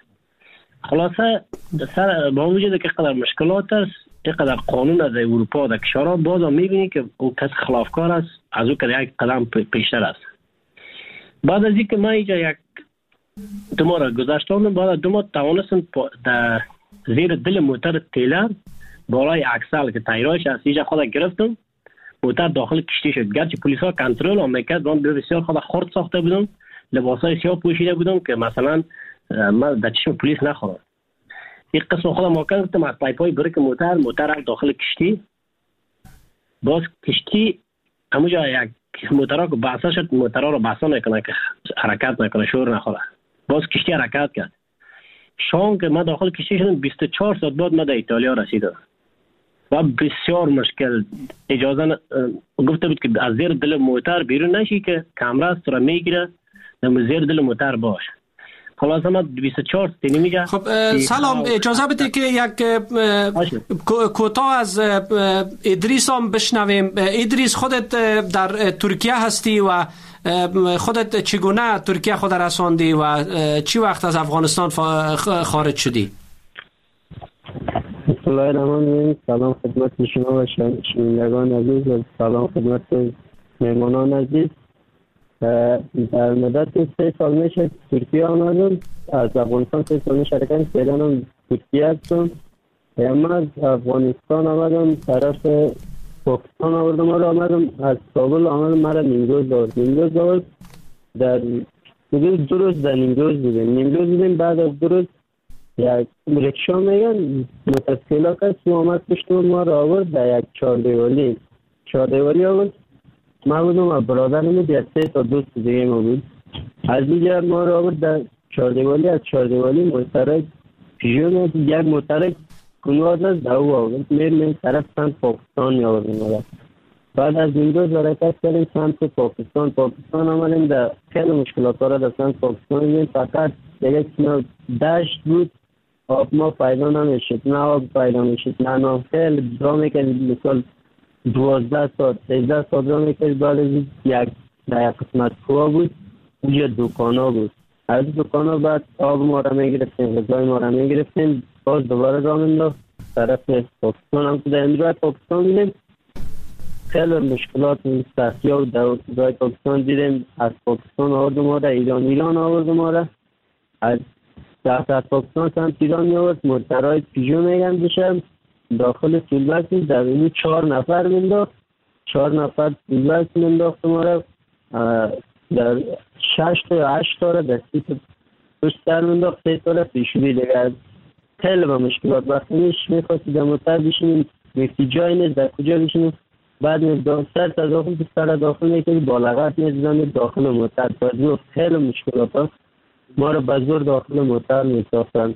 خلاصه سر با وجود که قدر مشکلات است، اینقدر قانون از اروپا در کشورها، باز هم میبینی که او کس خلافکار است، از او که یک قدم پیشتر است. بعد از اینکه ما اینجا یک دو ماه را گذاشتم، بعد از دو ماه توانستم در زیر دل موتر تیلر بالای اکسل که تایرایش است اینجا خود گرفتم، موتر داخل کشتی شد. گرچه پلیس ها کنترل هم میکرد، من بسیار خود خرد ساخته بودم، لباس های سیاه پوشیده بودم که مثلا من در چشم پلیس نخورم. یک قسم خودم ماکن گفتم از پایپ های بریک موتر موتر داخل کشتی، باز کشتی همونجا یک موترها که بحثا شد، موترها رو بحثا نکنه که حرکت نکنه، شور نخوره. باز کشتی حرکت کرد. شام که من داخل کشتی شدم، بیست و چهار ساعت بعد من در ایتالیا رسیدم و بسیار مشکل. اجازه ن... گفته بود که از زیر دل موتر بیرون نشی که کامرا است را میگیره، در زیر دل موتر باش. خلاصه ما بیست و چهار ساعت میگه. خب سلام، اجازه بده که یک کوتاه از ادریس هم بشنویم. ادریس، خودت در ترکیه هستی و خودت چگونه ترکیه خود رساندی و چی وقت از افغانستان خارج شدی؟ بسم الله الرحمن الرحیم. سلام خدمت شما و شنوندگان عزیز و سلام خدمت مهمانان عزیز. در مدت سه سال میشه ترکیه آمدم، از افغانستان سه سال میشه حرکت کردم، ترکیه هستم. من از افغانستان آمدم طرف پاکستان آوردم، آره آمدم از کابل آمدم، مرا نیمروز دارد نیمروز دارد در دو روز در نیمروز بودیم نیمروز بودیم بعد از دو روز یک رکشا میگن متسکیلا کسی آمد پشتون ما را آورد در یک چهاردیوالی چهاردیوالی آورد. ما بودم و برادرم بود، یک سه تا دوست دیگه ما بود. از دیگر ما را آورد در چهاردیوالی، از چهاردیوالی مشترک پیژون یک مشترک کنواز از دو آورد، میر میر طرف سمت پاکستان می آوردیم. بعد از این روز حرکت کردیم سمت پاکستان. پاکستان آمدیم، در خیلی مشکلات را در سمت پاکستان بودیم، فقط یک کنار دشت بود، آب ما پیدا نمیشد، نه آب پیدا میشد، نه نه خیلی درا میکردیم، مثال دوازده ساعت سیزده ساعت درا میکردیم. بعد از یک در یک قسمت کوه بود، اونجا دکان ها بود، از دکان ها بعد آب ما را میگرفتیم، غذای ما را میگرفتیم، باز دوباره را مینداخت طرف پاکستان. هم که در این روی پاکستان دیدیم خیلی مشکلات سختی ها در روی پاکستان دیدیم. از پاکستان آورد ما را ایران ایران آورد ما را از در پاکستان سمت ایران می آورد، مرترهای پیجو میگن بشم داخل تولبکس در این چهار نفر مینداخت، چهار نفر تولبکس مینداخت ما را در شش تا یا هشت تا را در سیت پشت سر مینداخت، سه تا را پیشوری دیگر. خیلی با مشکلات وقتی میش میخواستی در موتر بشینیم میفتی جای نیست در کجا بشینیم، بعد میدان سر تا داخل که سر داخل میکنی بالغت میزنی داخل موتر. بعد خیلی مشکلات ها ما را بزرگ داخل موتر میساختن.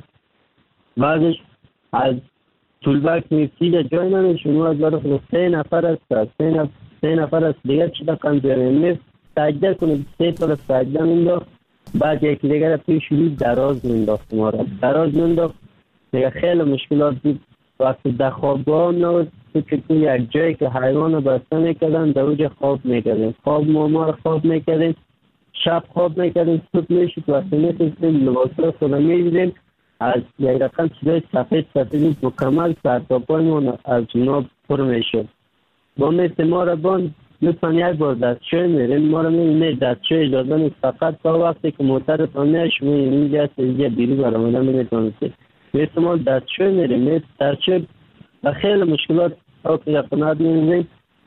بعدش از تولبکس میفتی جای نمی شما از برای سه نفر است سه نفر سه نفر است دیگر چی دقیقا بیاریم میفت سجده کنید سه تا سجده مینداخت، بعد یکی دیگر توی شروع دراز مینداخت ما را دراز مینداخت دیگه. خیلی مشکلات بود. وقتی در خوابگاه هم نبود که یک جایی که حیوان رو بسته میکردن در اوج خواب میکردیم، خواب ما ما رو خواب میکردیم، شب خواب میکردیم، صبح میشید وقتی میخواستیم لباسا خدا میدیدیم از یک رقم چیزای سفید سفید مکمل سر تا پایمون از جناب پر میشد. با مثل ما را بان لطفا یک بار دستشوی میریم ما را میریم دستشوی اجازه نیست، فقط تا وقتی که موتر تانیش میریم اینجا هست اینجا بیرو برامدن میتونسته مثل ما دستشوی میریم مثل دستشوی و خیلی مشکلات ها که یقنات میریم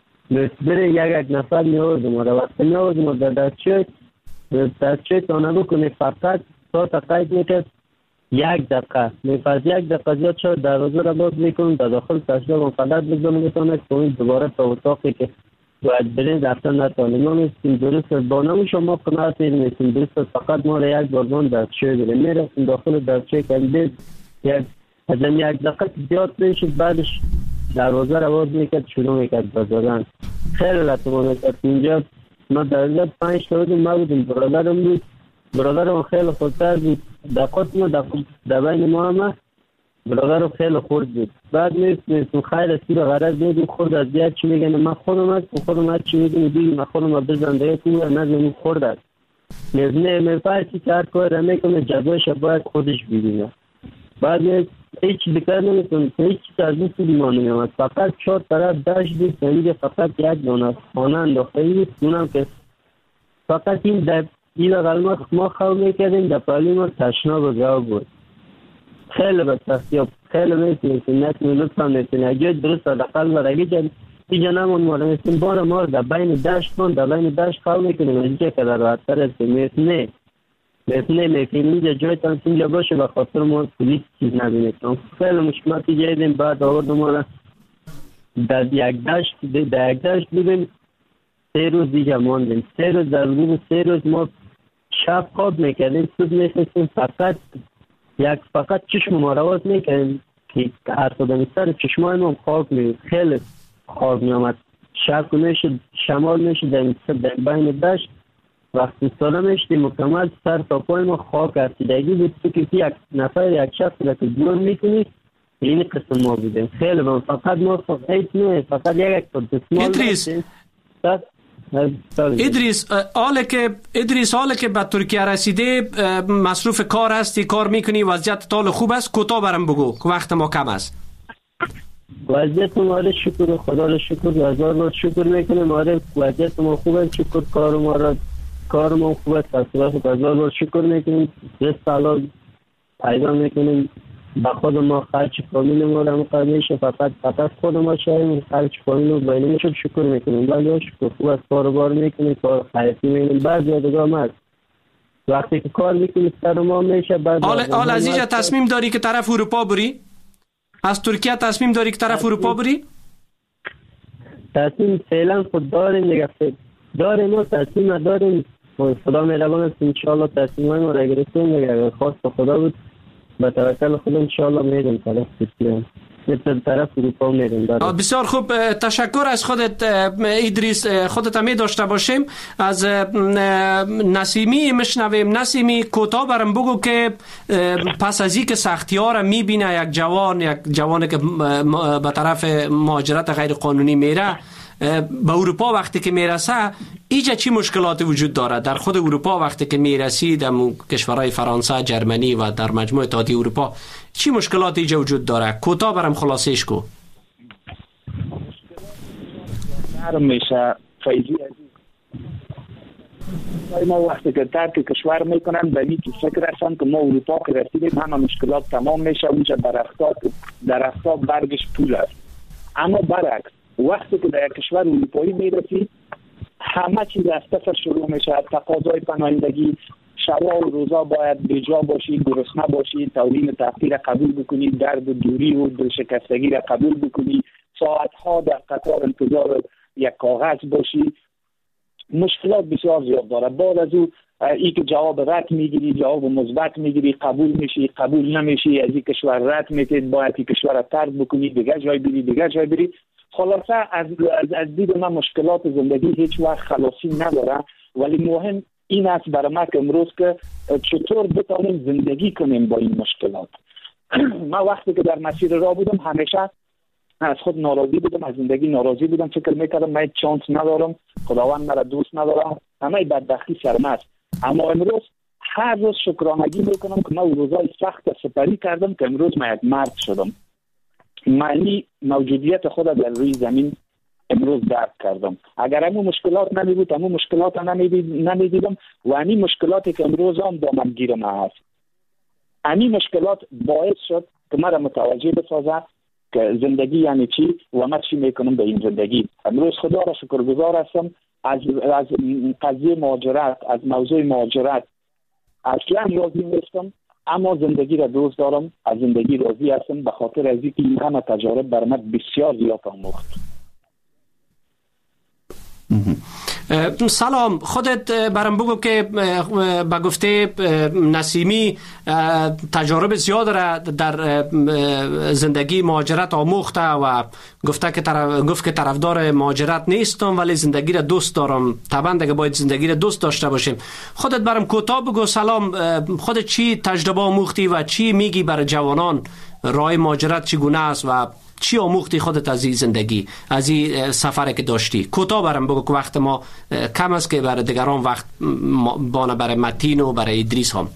بره یک یک نفر میارد ما را وقتی میارد ما در دستشوی دستشوی تانه بکنه فقط تا تقیید میکرد یک دقیقه میفرد یک دقیقه زیاد شد دروازه را باز میکنم در داخل تشکیل و فقط بزن میتونه که دوباره تا اتاقی که باید برین رفتن نتانیم. ما میستیم درست با نمو شما قناعت میستیم درست فقط ما را یک باربان دستشوی بریم میرفتیم داخل دستشوی کندید یک از یک دقیقه زیاد میشد بعدش دروازه را باز میکرد شروع میکرد بزادن. خیلی رتبا میکرد اینجا ما در اینجا پنج تا بودیم ما بودیم برادرم بود برادرم خیلی خودتر بود دقیقات ما در بین ما همه برادرم خیلی خورد بود. بعد میستیم خیر اسی رو غرض میدیم خورد از دیگر چی میگن من خودم هست خودم هست چی میگن دیگه من خودم هست بزنده کنم نزمین خورد هست نزنه میفرد که هر کار را میکنه جزایش باید خودش ببینه. بعد هیچ چیزی کار نمیکنه هیچ چیز از این سودی ما نمیامد فقط چهار طرف داشت بود اینجا فقط یک دانه خانه انداخته بود اونم که فقط این در این غلمات ما خواه میکردیم در پالی ما تشنا بگاه بود. خیلی بسیار خیلی میتونیم نتونیم لطفا میتونیم اگه درست دقل و رگی جد اینجا نمون مالا میتونیم بار ما در بین دشت کن در بین دشت خواه میکنیم اینجا که در راحتر است میتونه میتونه میکنیم اینجا جای تانس اینجا باشه و خاطر ما پولیس چیز نبینید. خیلی مشکلاتی جایدیم بعد آورد ما را در یک دشت در یک دشت بودیم سه روز دیگه ماندیم سه روز در روز سه روز ما شب خواب میکردیم صبح میخواستیم فقط یک فقط چشم ما رو باز میکردیم که هر کدام سر چشمای ما خواب می خیلی خواب میامد شب میشد شمال میشد در بین دشت وقتی ساله میشدیم مکمل سر تا پای ما خواب کردیدگی بود تو که یک نفر یک شخص را که جور میکنی این قسم ما بودیم. خیلی با فقط ما فقط نه فقط یک یک دستمال ادریس ادریس حالا که ادریس حالا که به ترکیه رسیده مصروف کار هستی کار میکنی وضعیت تال خوب است کوتاه برام بگو که وقت ما کم است. وضعیت ما را شکر خدا را شکر هزار بار شکر میکنیم آره وضعیت ما خوب است شکر کار ما را کار ما خوب است خدا هزار بار شکر میکنیم رزق حلال پیدا میکنیم با خود ما خرچ فامیل ما را مقدر میشه فقط فقط خود ما شایم خرچ فامیل رو بینیم شد شکر میکنیم ولی شکر خوب است کار بار میکنیم کار خیلی میکنیم بعض یادگاه هست وقتی که کار میکنیم سر ما میشه بعد حال از اینجا تصمیم داری که طرف اروپا بری؟ از ترکیه تصمیم داری که طرف اروپا بری؟ تصمیم فعلا خود داریم دیگه داریم ما تصمیم داریم خدا مهربان است انشاءالله تصمیم های ما را گرفتیم دیگه خواست خدا بود با توکل خدا انشاءالله میریم طرف ترکیه مثل طرف اروپا میریم. بسیار خوب تشکر از خودت ادریس خودت هم داشته باشیم. از نسیمی مشنویم. نسیمی کوتاه برام بگو که پس از این که سختی ها را میبینه یک جوان یک جوانی که به طرف مهاجرت غیر قانونی میره به اروپا وقتی که میرسه ایجا چی مشکلاتی وجود داره در خود اروپا وقتی که میرسی در کشورهای فرانسه جرمنی و در مجموعه اتحادیه اروپا چی مشکلاتی ایجا وجود داره کوتاه برام خلاصش کو. میشه فیضی ما وقتی که ترک کشور میکنن به این فکر هستن که ما اروپا که رسیدیم همه مشکلات تمام میشه، اونجا درختات درختات برگش پول است. اما برعکس وقتی که در کشور اروپایی میرسی همه چیز از صفر شروع میشه. تقاضای پناهندگی، شبا و روزا باید بیجا باشی، گرسنه باشی، تورین تحقیر را قبول بکنی، درد و دوری و دلشکستگی را قبول بکنی، ساعتها در قطار انتظار یک کاغذ باشی. مشکلات بسیار زیاد داره. بعد از او ای که جواب رد میگیری، جواب مثبت میگیری، قبول میشی، قبول نمیشی، از این کشور رد میتید، باید این کشور را ترک بکنی، دیگه جای بری، دیگه جای بری. خلاصه از از, از دید من مشکلات زندگی هیچ وقت خلاصی نداره، ولی مهم این است برای ما که امروز که چطور بتونیم زندگی کنیم با این مشکلات. من وقتی که در مسیر راه بودم همیشه از خود ناراضی بودم، از زندگی ناراضی بودم، فکر میکردم من چانس ندارم، خداوند مرا دوست ندارم، همه بدبختی سرم است. اما امروز هر روز شکرانگی میکنم که من روزای سخت سپری کردم که امروز من یک مرد شدم. معنی موجودیت خود در روی زمین امروز درک کردم. اگر همون مشکلات نمی بود، همون مشکلات نمی دیدم و همین مشکلاتی که امروز هم دامنگیر ما هست، همین مشکلات باعث شد که مرا متوجه بسازه که زندگی یعنی چی و من چی میکنم به این زندگی. امروز خدا را شکرگزار هستم از از قضیه مهاجرت، از موضوع مهاجرت اصلا راضی نیستم، اما زندگی را دوست دارم، از زندگی راضی هستم به خاطر از اینکه این همه تجارب بر من بسیار زیاد آموخت. سلام، خودت برام بگو که با گفته نسیمی تجارب زیاد را در زندگی مهاجرت آموخته و گفته که طرف گفت که طرفدار مهاجرت نیستم ولی زندگی را دوست دارم. طبعا دیگه باید زندگی را دوست داشته باشیم. خودت برام کوتاه بگو سلام، خودت چی تجربه آموختی و چی میگی برای جوانان راه مهاجرت چگونه است و چی آموختی خودت از این زندگی، از این سفری که داشتی؟ کوتاه برام بگو که وقت ما کم است که برای دیگران وقت بانه، برای متین و برای ادریس هم.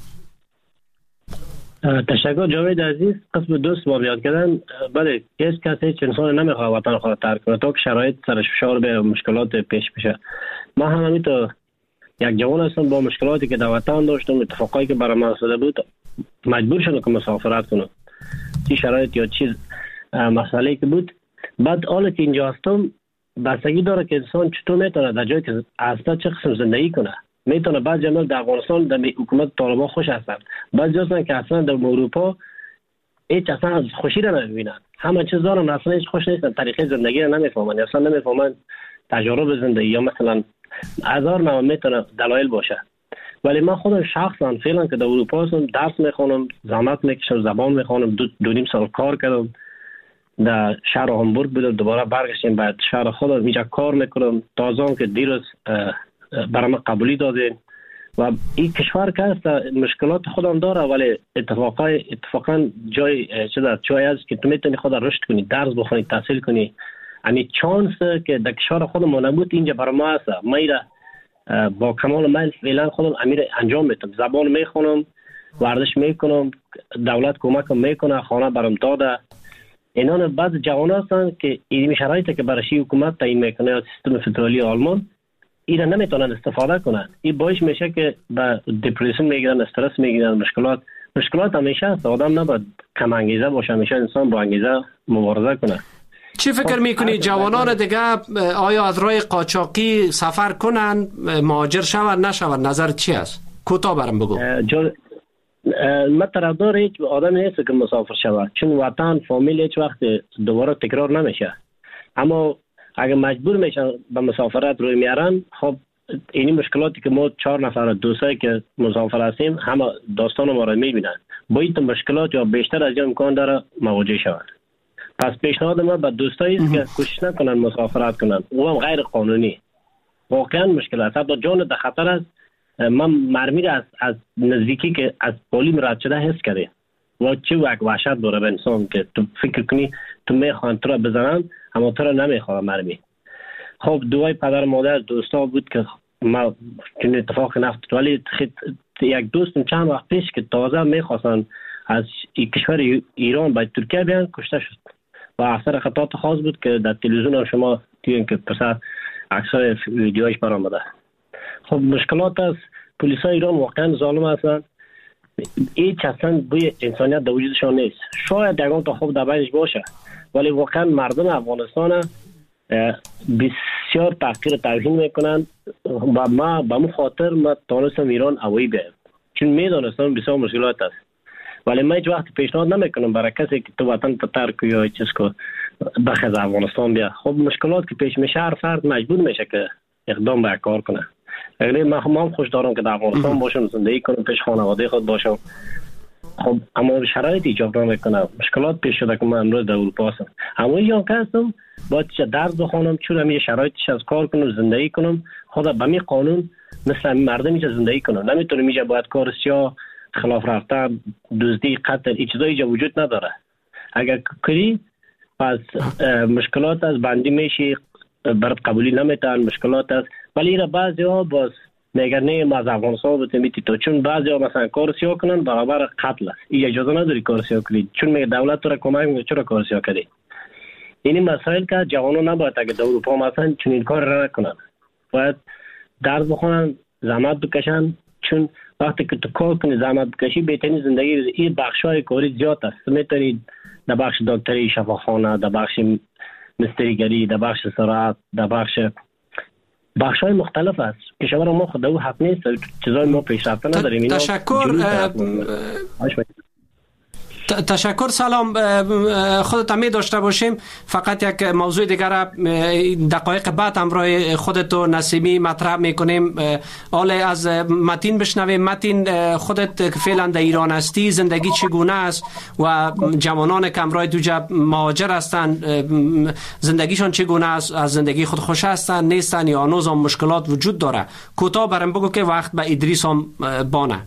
تشکر جاوید عزیز. قسم دوست با بیاد کردن. بله، هیچ کسی هیچ انسان نمیخواد وطن خود ترک کنه تا که شرایط سرش فشار به مشکلات پیش بشه. ما هم همینطور یک جوان هستم، با مشکلاتی که در وطن داشتم، اتفاقایی که برای من افتاده بود، مجبور شدم که مسافرت کنم. چی شرایط یا چیز مسئله که بود. بعد حالا که اینجا هستم بستگی داره که انسان چطور میتونه در جایی که هسته چه قسم زندگی کنه. میتونه بعضی جمعه در افغانستان در حکومت طالبان خوش هستن، بعضی هستن که اصلا در اروپا هیچ اصلا خوشی را نمیبینن، همه چیز دارن اصلا هیچ خوش نیستن، طریقه زندگی را نمیفهمن، اصلا نمیفهمن تجارب زندگی یا مثلا هزار نوع میتونه دلایل باشه. ولی من خودم شخصا فعلا که در اروپا هستم، درس میخونم، زحمت میکشم، زبان میخونم، دو, دو نیم سال کار کردم در شهر هامبورگ بودم، دوباره برگشتیم بعد شهر خودم اینجا کار میکنم. تازه که دیروز برام قبولی دادین و این کشور که هست مشکلات خودم داره ولی اتفاقا اتفاقا جای چه داره جای است که تو میتونی خود رشد کنی، درس بخونی، تحصیل کنی. یعنی چانس که در کشور خودم نبود اینجا برای ما هست. من با کمال میل فعلا خودم امیر انجام میدم، زبان میخونم، ورزش میکنم، دولت کمکم میکنه، خانه برام داده. اینا بعض جوان هستن که این شرایطی که برای حکومت تعیین میکنه یا سیستم فدرالی آلمان اینا نمیتونن استفاده کنن. این باعث میشه که به دپرسیون میگیرن، استرس میگیرن، مشکلات مشکلات همیشه هست. آدم نباید کم انگیزه باشه، همیشه انسان با انگیزه مبارزه کنه. چی فکر میکنی جوانان دیگه آیا از راه قاچاقی سفر کنن، مهاجر شون نشون؟ نظر چی است؟ کوتاه برام بگو. من طرفدار هیچ آدم نیست که مسافر شود، چون وطن فامیل هیچ وقت دوباره تکرار نمیشه. اما اگر مجبور میشن به مسافرت روی میارن، خب اینی مشکلاتی که ما چهار نفر دوستایی که مسافر هستیم همه داستان ما رو میبینن، با این مشکلات یا بیشتر از این امکان داره مواجه شود. پس پیشنهاد من به دوستایی است که کوشش نکنن مسافرت کنن، او هم غیر قانونی. واقعا مشکل است، حتی جان در خطر است. من مرمی را از, از نزدیکی که از پولیم رد شده حس کرده و چه وقت وحشت داره به انسان که تو فکر کنی تو میخوان تو را بزنن اما تو را نمیخواه مرمی. خب دوای پدر مادر دوستا بود که ما چون اتفاق نفتاد، ولی یک دوستم چند وقت پیش که تازه میخواستن از کشور ایران به ترکیه بیان کشته شد و اثر خطات خاص بود که در تلویزیون شما دیدین که پسر اکثر ویدیوهاش برآمده. خب مشکلات است. پلیس های ایران واقعا ظالم هستند. هیچ اصلا بوی انسانیت در وجودشان نیست. شاید یکان تا خوب در بینش باشه، ولی واقعا مردم افغانستان بسیار تحقیر توهین میکنن و ما به مو خاطر ما تانستم ایران هوایی بیایم، چون میدانستم بسیار مشکلات است. ولی من هیچ وقت پیشنهاد نمیکنم برای کسی که تو وطن تو ترک یا چیز که بخز افغانستان بیا. خب مشکلات که پیش میشه هر فرد مجبور میشه که اقدام به کار کنه. اگر من هم خوش دارم که در افغانستان باشم، زندگی کنم، پیش خانواده خود باشم، خب اما شرایط ایجاب نمیکنه. مشکلات پیش شده که من امروز در اروپا هستم. اما اینجا که هستم باید درس بخونم، چون همین شرایطش از کار کنم، زندگی کنم، خود به می قانون مثل مردم اینجا زندگی کنم. نمیتونم اینجا باید کار سیاه، خلاف رفتن، دزدی، قتل، هیچ چیزایی اینجا وجود نداره. اگر کری پس مشکلات از بندی میشی، برات قبولی نمیتن، مشکلات است. ولی اینا بعضی ها باز میگن نه ما از افغانستان بتمیتی تو، چون بعضی ها مثلا کار سیاه کنن برابر قتل است. این اجازه نداری کار سیاه کنی، چون میگه دولت تو را کمک میکنه چرا کار سیاه کردی. این مسائل که جوانان نباید اگه در اروپا مثلا چون این کار را نکنن، باید درس بخونن، زحمت بکشن، چون وقتی که تو کار کنی زحمت بکشی بهترین زندگی. این بخشای کاری زیاد است. میتونی در بخش دکتری، شفاخانه، در بخش مستریگری، در بخش زراعت، در بخش بخشای مختلف است. کشور ما خود او حق نیست چیزای ما پیشرفته نداریم. تشکر. تشکر. سلام. خودت هم داشته باشیم. فقط یک موضوع دیگر دقایق بعد همراه خودت و نسیمی مطرح میکنیم. حالا از متین بشنویم. متین، خودت فعلا در ایران هستی، زندگی چگونه است و جوانان که همراه دوجه مهاجر هستند زندگیشان چگونه است؟ از زندگی خود خوش هستند نیستند یا هنوز هم مشکلات وجود داره؟ کوتاه برام بگو که وقت به ادریس هم بانه.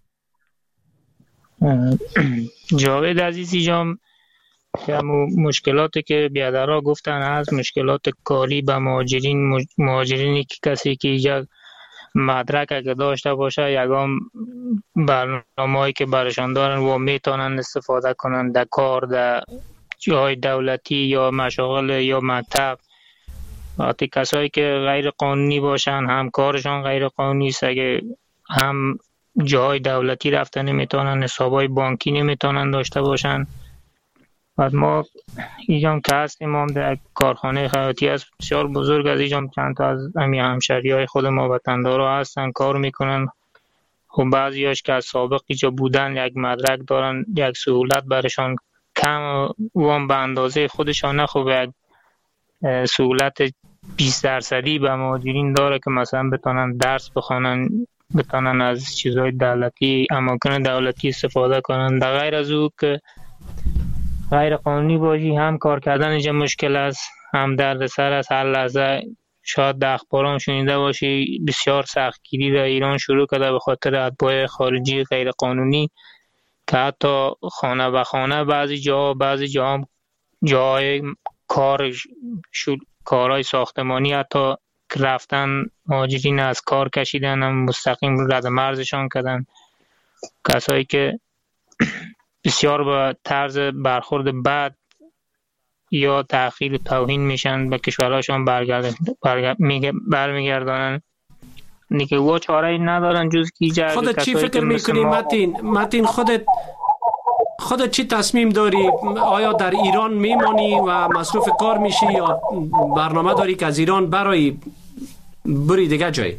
جاوید عزیزی جان، مشکلاتی که بیادرها گفتن از مشکلات کاری به مهاجرین مهاجرینی که کسی که یک مدرک اگه داشته باشه یگام برنامه‌ای که برشان دارن و میتونن استفاده کنن در کار در جای دولتی یا مشاغل یا مکتب. وقتی کسایی که غیر قانونی باشن هم کارشان غیر قانونی است، اگه هم جای دولتی رفتن نمیتونن، حسابای بانکی نمیتونن داشته باشن. بعد ما اینجا که هستیم هم در کارخانه خیاطی است بسیار بزرگ از اینجا چند تا از همین همشهری های خود ما وطندارا هستن کار میکنن. خب بعضی هاش که از سابق اینجا بودن یک مدرک دارن، یک سهولت برشان کم و هم به اندازه خودشان نخوب یک سهولت بیست درصدی به مهاجرین داره که مثلا بتونن درس بخونن، بتونن از چیزهای دولتی، اماکن دولتی استفاده کنن. در غیر از او که غیر قانونی باشی هم کار کردن اینجا مشکل است، هم درد سر است. هر لحظه شاید در اخبارام شنیده باشی بسیار سختگیری در ایران شروع کرده به خاطر اتباع خارجی غیر قانونی که حتی خانه به خانه بعضی جا بعضی جا جای کار شد، کارهای ساختمانی حتی رفتن مهاجرین از کار کشیدن، هم مستقیم رد مرزشان کردن. کسایی که بسیار با طرز برخورد بد یا تأخیر توهین میشن به کشورهاشان برگردن برمیگردانن دیگه و چاره ندارن جز کی جای. خودت چی فکر میکنی متین؟ متین خودت خودت چی تصمیم داری؟ آیا در ایران میمانی و مصروف کار میشی یا برنامه داری که از ایران برای بری دیگه جای؟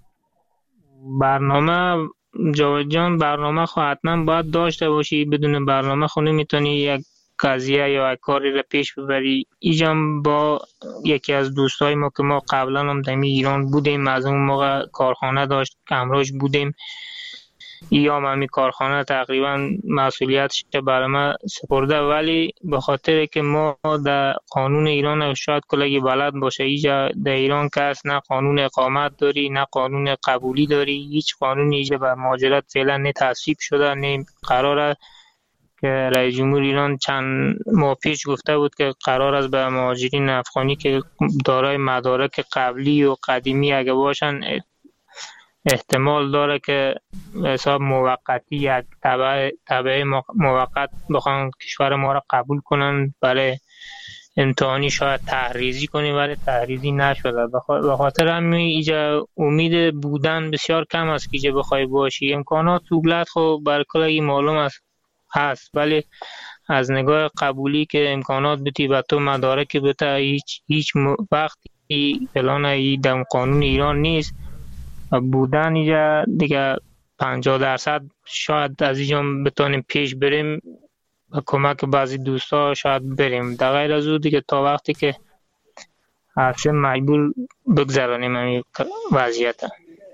برنامه جاوید جان، برنامه خو حتما باید داشته باشی. بدون برنامه خو نمیتونی یک قضیه یا یک کاری را پیش ببری. ایجام با یکی از دوستای ما که ما قبلا هم در ایران بودیم، از اون موقع کارخانه داشت امروز بودیم، ایام همی کارخانه تقریبا مسئولیتش برای ما سپرده، ولی به خاطر که ما در قانون ایران شاید کلگی بلد باشه، اینجا در ایران کس نه قانون اقامت داری نه قانون قبولی داری، هیچ قانونی اینجا بر مهاجرت فعلا نه تصویب شده نه قراره. که رئیس جمهور ایران چند ماه پیش گفته بود که قرار است به مهاجرین افغانی که دارای مدارک قبلی و قدیمی اگه باشن احتمال داره که حساب موقتی یک تبع تبع موقت بخوان کشور ما را قبول کنن برای امتحانی شاید تحریزی کنیم ولی تحریزی نشده. به خاطر همین اینجا امید بودن بسیار کم است که اینجا بخوای باشی. امکانات دولت خب برای کلی معلوم است هست، ولی از نگاه قبولی که امکانات بتی به تو مدارک بته هیچ هیچ وقتی فلان ای دم قانون ایران نیست بودن اینجا دیگه پنجاه درصد شاید از اینجا بتونیم پیش بریم با کمک بعضی دوستا شاید بریم. در غیر از او دیگه تا وقتی که هرچه مجبور بگذرانیم این وضعیت.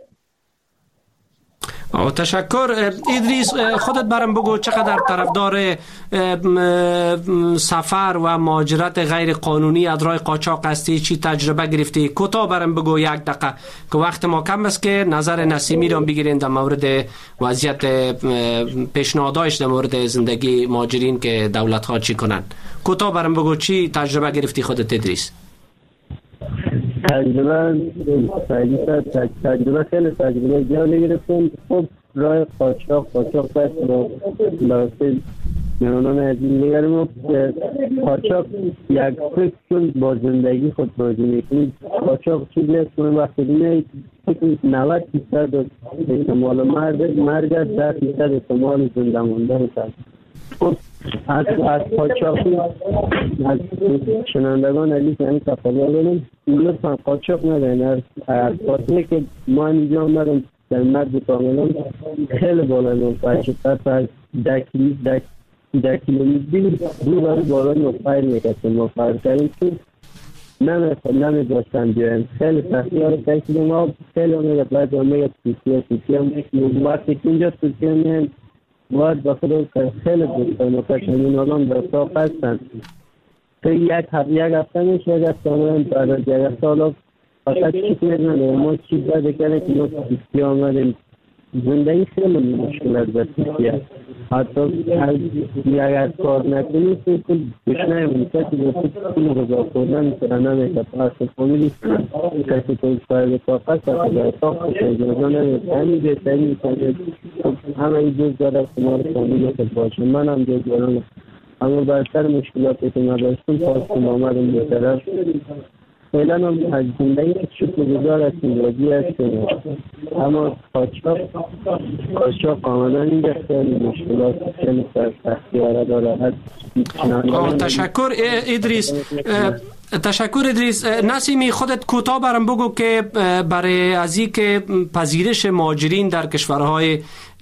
تشکر. ادریس خودت برام بگو چقدر طرفدار سفر و مهاجرت غیر قانونی از راه قاچاق هستی، چی تجربه گرفتی؟ کوتاه برام بگو یک دقیقه که وقت ما کم است که نظر نسیمی رو بگیرین در مورد وضعیت پیشنهادش در مورد زندگی مهاجرین که دولت ها چی کنن. کوتاه برام بگو چی تجربه گرفتی خودت ادریس؟ تجربه تجربه تجربه خیلی تجربه زیادی گرفتم. خب راه قاچاق قاچاق بس رو برای میانان از این نگرم که قاچاق یک فکر با زندگی خود بازی میکنید. قاچاق چیز نیست که وقتی میایید فکر نود درصد احتمال مرگ مرگ ده درصد احتمال زنده موندن است. خب از از قاچاقی از شنوندگان عزیز یعنی تفضل کنم لطفا قاچاق ندارین. از قاطعه که ما اینجا آمدم در مرد کاملا خیلی بالا نوفر شد از ده کیلومتری دو برای بالا نوفر میکسیم. نوفر کردیم که نمی داشتن بیایم خیلی سختی ها رو کشیدیم. ما خیلی آمده باید آمده ترکیه ترکیه هم وقتی که اینجا ترکیه میم باید بخدا خیلی دوستان و کشمین آدم در ساق هستن که یک هفته میشه یک هفته آمدن بعد از یک هفته آلا فقط چی کنید نداره. ما چی باید کنه که ما ترکیه آمدیم. زندگی خیلی مشکل است در ترکیه. حتی از یک از کار نکنید که بشنه اونیسه که بسید کنه غذا خوردن میتونه نمیشه پس فامیلی کسی که باید ساق هست در ساق کشه اجازه نمید همین بهتری میکنه. همه این جز داره شما رو فامیلی که باشه من هم جز دارم. اما برسر مشکلاتی که نداشتیم پاسم آمدم به طرف فعلا هم از زندگی که شکل گذار هستیم راضی هستیم. اما قاچاق قاچاق آمدن اینجا خیلی مشکلات خیلی سختی ها داره. تشکر ادریس. تشکر ادریس. نسیمی خودت کوتاه برام بگو که برای از این که پذیرش مهاجرین در کشورهای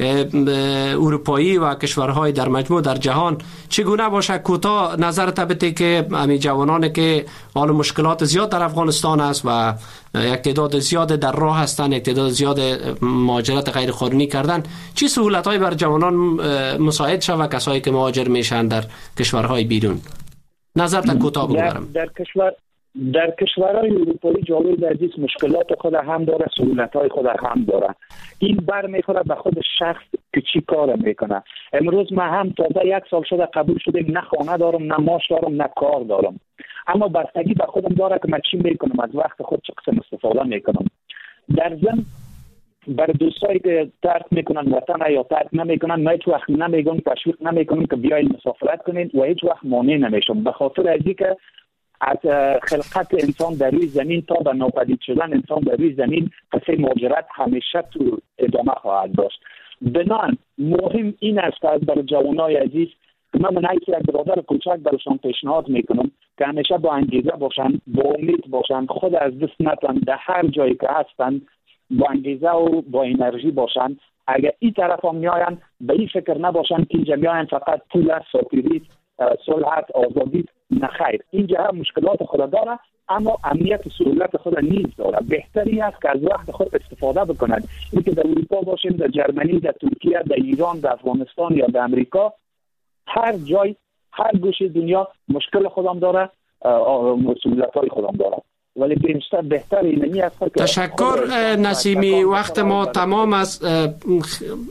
اروپایی و کشورهای در مجموع در جهان چگونه باشه، کوتاه نظرت بده که همین جوانانی که حال مشکلات زیاد در افغانستان است و یک تعداد زیاد در راه هستند، یک تعداد زیاد مهاجرت غیر قانونی کردن، چی سهولت‌هایی بر جوانان مساعد شود کسایی که مهاجر میشن در کشورهای بیرون؟ نظرت کوتاه بگو برام. در کشور در کشورهای اروپایی جالب عزیز مشکلات خود هم داره، سهولت‌های خود هم داره. این بر میخوره به خود شخص که چی کار میکنه. امروز ما هم تازه یک سال شده قبول شدیم، نه خانه دارم نه معاش دارم نه کار دارم، اما بستگی به خودم داره که من چی میکنم، از وقت خود چه قسم استفاده میکنم. در ضمن بر دوستایی که ترک میکنن وطن یا ترک نمیکنن ما هیچ وقت نمیگم تشویق نمیکنم که بیاید مسافرت کنید و هیچ وقت مانع نمیشم، به خاطر از اینکه از خلقت انسان در روی زمین تا به ناپدید شدن انسان در روی زمین قصه مهاجرت همیشه تو ادامه خواهد داشت. بنابراین مهم این است که از برای جوانای عزیز که من من یک برادر کوچک برایشان پیشنهاد میکنم که همیشه با انگیزه باشن، با امید باشن، خود از دست ندن، در هر جایی که هستن با انگیزه و با انرژی باشن. اگر این طرف هم میاین به این فکر نباشن که اینجا میاین فقط پول است، ساتیری، صلحت، آزادی، نخیر. اینجا هم مشکلات خود داره اما امنیت سهولت خود نیز داره. بهتری است که از وقت خود استفاده بکنند. اینکه در اروپا باشیم، در جرمنی، در ترکیه، در ایران، در افغانستان یا در امریکا، هر جای هر گوشه دنیا مشکل خودم داره، سهولت‌های خودم داره، ولی بیشتر بهتر اینمی است. تشکر نسیمی. وقت ما تمام است.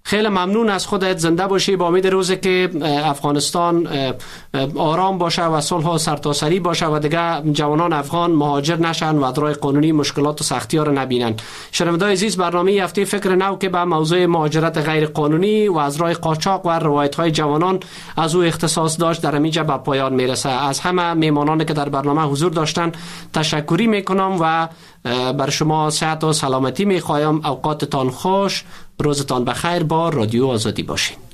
خیلی ممنون از خودت. زنده باشی. با امید روزی که افغانستان آرام باشه و صلح و سرتاسری باشه و دیگه جوانان افغان مهاجر نشن و در راه قانونی مشکلات و سختی ها رو نبینن. شنوندگان عزیز، برنامه هفته فکر نو که به موضوع مهاجرت غیر قانونی و از راه قاچاق و روایت های جوانان از او اختصاص داشت در اینجا به پایان میرسه. از همه میمانانی که در برنامه حضور داشتن تشکری میکنم و بر شما صحت و سلامتی میخوایم. اوقاتتان خوش، روزتان بخیر. با رادیو آزادی باشین.